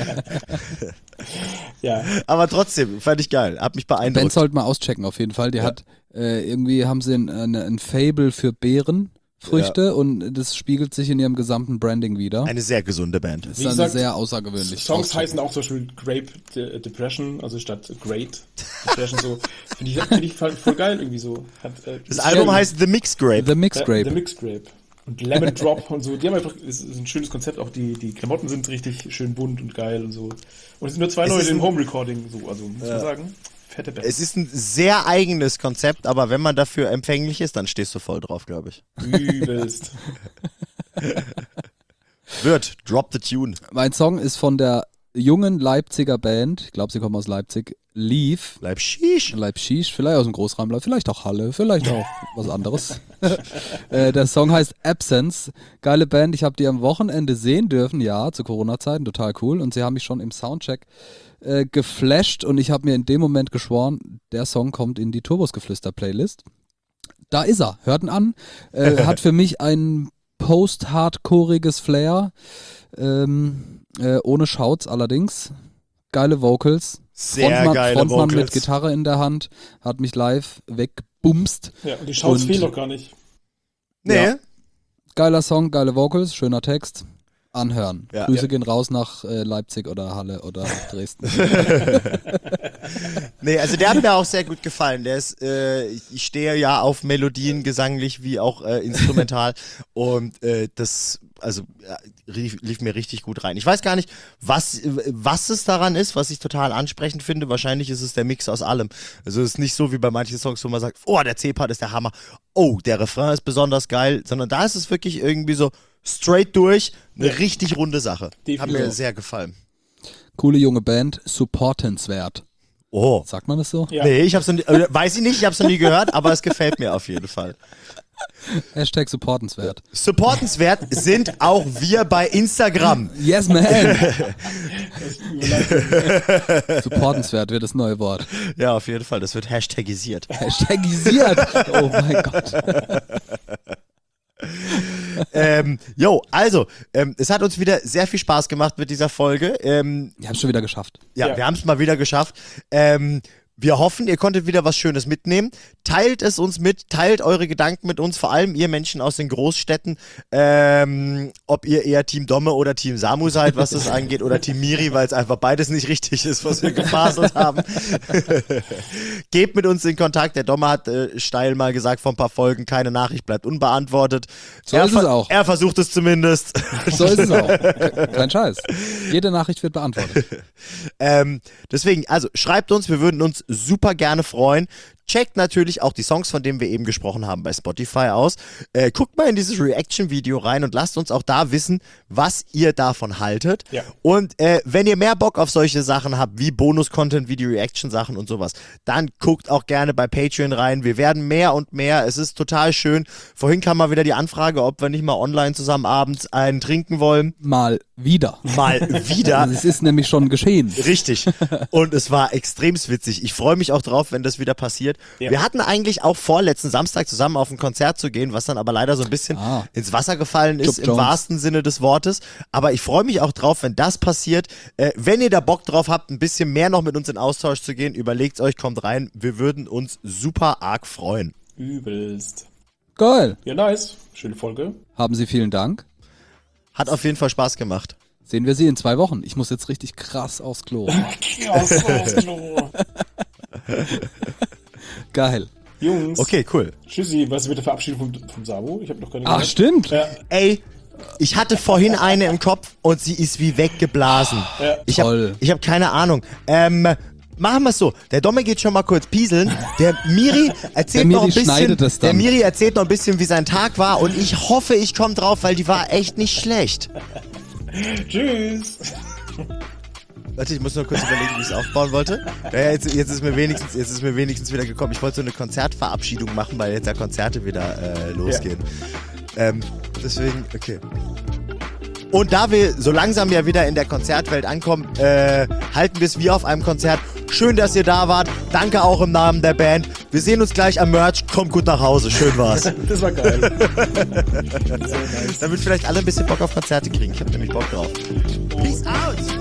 D: Ja.
A: Aber trotzdem, fand ich geil. Hat mich
C: Ben
A: beeindruckt.
C: sollte mal auschecken, auf jeden Fall. Die hat, irgendwie haben sie ein Fable für Beerenfrüchte und das spiegelt sich in ihrem gesamten Branding wieder.
A: Eine sehr gesunde Band.
C: Das
D: Wie
C: ist
D: gesagt,
C: sehr außergewöhnlich.
D: Songs heißen auch zum Beispiel Grape Depression, also statt Great Depression, so. Finde ich voll geil irgendwie so.
A: Das Album heißt The Mix Grape.
C: The Mix Grape.
D: The Mix Grape. Und Lemon Drop und so. Die haben einfach, es ist ein schönes Konzept, auch die Klamotten sind richtig schön bunt und geil und so. Und es sind nur 2 Leute im Home Recording, so, also muss man sagen. Fette Band.
A: Es ist ein sehr eigenes Konzept, aber wenn man dafür empfänglich ist, dann stehst du voll drauf, glaube ich.
D: Übelst.
A: Drop the Tune.
C: Mein Song ist von der jungen Leipziger Band, ich glaube, sie kommen aus Leipzig, Leaf.
A: Leipzig.
C: Leipzig, vielleicht aus dem Großraum, vielleicht auch Halle, vielleicht auch was anderes. Der Song heißt Absence. Geile Band, ich habe die am Wochenende sehen dürfen, ja, zu Corona-Zeiten, total cool. Und sie haben mich schon im Soundcheck geflasht und ich habe mir in dem Moment geschworen, der Song kommt in die Turbusgeflüster-Playlist. Da ist er, hört ihn an. Hat für mich ein post-hardcoreiges Flair, ohne Shouts allerdings. Geile Vocals.
A: Sehr geile
C: Frontmann
A: Vocals.
C: mit Gitarre in der Hand, hat mich live weggebumst.
D: Ja, und die Shouts fehlen doch gar nicht.
A: Nee.
C: Ja. Geiler Song, geile Vocals, schöner Text. Anhören.
A: Ja.
C: Grüße gehen raus nach Leipzig oder Halle oder Dresden.
A: Nee, also der hat mir auch sehr gut gefallen. Der ist, ich stehe ja auf Melodien, gesanglich wie auch instrumental. Und das, also lief mir richtig gut rein. Ich weiß gar nicht, was es daran ist, was ich total ansprechend finde. Wahrscheinlich ist es der Mix aus allem. Also es ist nicht so wie bei manchen Songs, wo man sagt, oh, der C-Part ist der Hammer. Oh, der Refrain ist besonders geil. Sondern da ist es wirklich irgendwie so straight durch, eine richtig runde Sache. Hat mir sehr gefallen.
C: Coole junge Band, supportenswert.
A: Oh.
C: Sagt man das so?
D: Ja.
A: Nee, ich hab's noch nie, weiß ich nicht, ich hab's noch nie gehört, aber es gefällt mir auf jeden Fall.
C: Hashtag supportenswert.
A: Supportenswert sind auch wir bei Instagram.
C: Yes, man! Supportenswert wird das neue Wort.
A: Ja, auf jeden Fall, das wird hashtagisiert.
C: Hashtagisiert! Oh mein Gott.
A: Also, es hat uns wieder sehr viel Spaß gemacht mit dieser Folge.
C: Wir haben es schon wieder geschafft.
A: Ja, wir haben es mal wieder geschafft. Wir hoffen, ihr konntet wieder was Schönes mitnehmen. Teilt es uns mit, teilt eure Gedanken mit uns, vor allem ihr Menschen aus den Großstädten, ob ihr eher Team Domme oder Team Samu seid, was das angeht, oder Team Miri, weil es einfach beides nicht richtig ist, was wir gefaselt haben. Gebt mit uns in Kontakt. Der Domme hat steil mal gesagt vor ein paar Folgen, keine Nachricht bleibt unbeantwortet.
C: So ist es auch.
A: Er versucht es zumindest.
C: So ist es auch. Kein Scheiß. Jede Nachricht wird beantwortet.
A: Deswegen, also schreibt uns, wir würden uns super gerne freuen. Checkt natürlich auch die Songs, von denen wir eben gesprochen haben, bei Spotify aus. Guckt mal in dieses Reaction-Video rein und lasst uns auch da wissen, was ihr davon haltet.
D: Ja.
A: Und wenn ihr mehr Bock auf solche Sachen habt, wie Bonus-Content, wie die Reaction-Sachen und sowas, dann guckt auch gerne bei Patreon rein. Wir werden mehr und mehr. Es ist total schön. Vorhin kam mal wieder die Anfrage, ob wir nicht mal online zusammen abends einen trinken wollen.
C: Mal wieder.
A: Mal wieder.
C: Es ist nämlich schon geschehen.
A: Richtig. Und es war extremst witzig. Ich freue mich auch drauf, wenn das wieder passiert.
D: Ja.
A: Wir hatten eigentlich auch vor, letzten Samstag zusammen auf ein Konzert zu gehen, was dann aber leider so ein bisschen ins Wasser gefallen ist,
C: Jupp
A: im
C: Jones.
A: wahrsten Sinne des Wortes. Aber ich freue mich auch drauf, wenn das passiert. Wenn ihr da Bock drauf habt, ein bisschen mehr noch mit uns in Austausch zu gehen, überlegt's euch, kommt rein. Wir würden uns super arg freuen.
D: Übelst.
C: Geil.
D: Ja, nice. Schöne Folge.
C: Haben Sie vielen Dank.
A: Hat auf jeden Fall Spaß gemacht.
C: Sehen wir Sie in 2 Wochen. Ich muss jetzt richtig krass aufs Klo. Geil.
D: Jungs.
A: Okay, cool.
D: Tschüssi. Was ist mit der Verabschiedung vom Samu? Ich habe noch keine
C: Ach,
D: gehört.
C: stimmt.
D: Ja.
A: Ey, ich hatte vorhin eine im Kopf und sie ist wie weggeblasen.
D: Ja.
A: Ich hab keine Ahnung. Machen wir es so. Der Domme geht schon mal kurz pieseln. Der Miri erzählt noch ein bisschen.
C: schneidet es dann.
A: Der Miri erzählt noch ein bisschen, wie sein Tag war und ich hoffe, ich komme drauf, weil die war echt nicht schlecht.
D: Tschüss.
A: Warte, ich muss nur kurz überlegen, wie ich es aufbauen wollte. Ja, jetzt ist mir wenigstens wieder gekommen. Ich wollte so eine Konzertverabschiedung machen, weil jetzt ja Konzerte wieder losgehen. Deswegen, okay. Und da wir so langsam ja wieder in der Konzertwelt ankommen, halten wir es wie auf einem Konzert. Schön, dass ihr da wart. Danke auch im Namen der Band. Wir sehen uns gleich am Merch. Kommt gut nach Hause. Schön war's.
D: Das war geil.
A: Damit vielleicht alle ein bisschen Bock auf Konzerte kriegen. Ich hab nämlich Bock drauf. Peace out!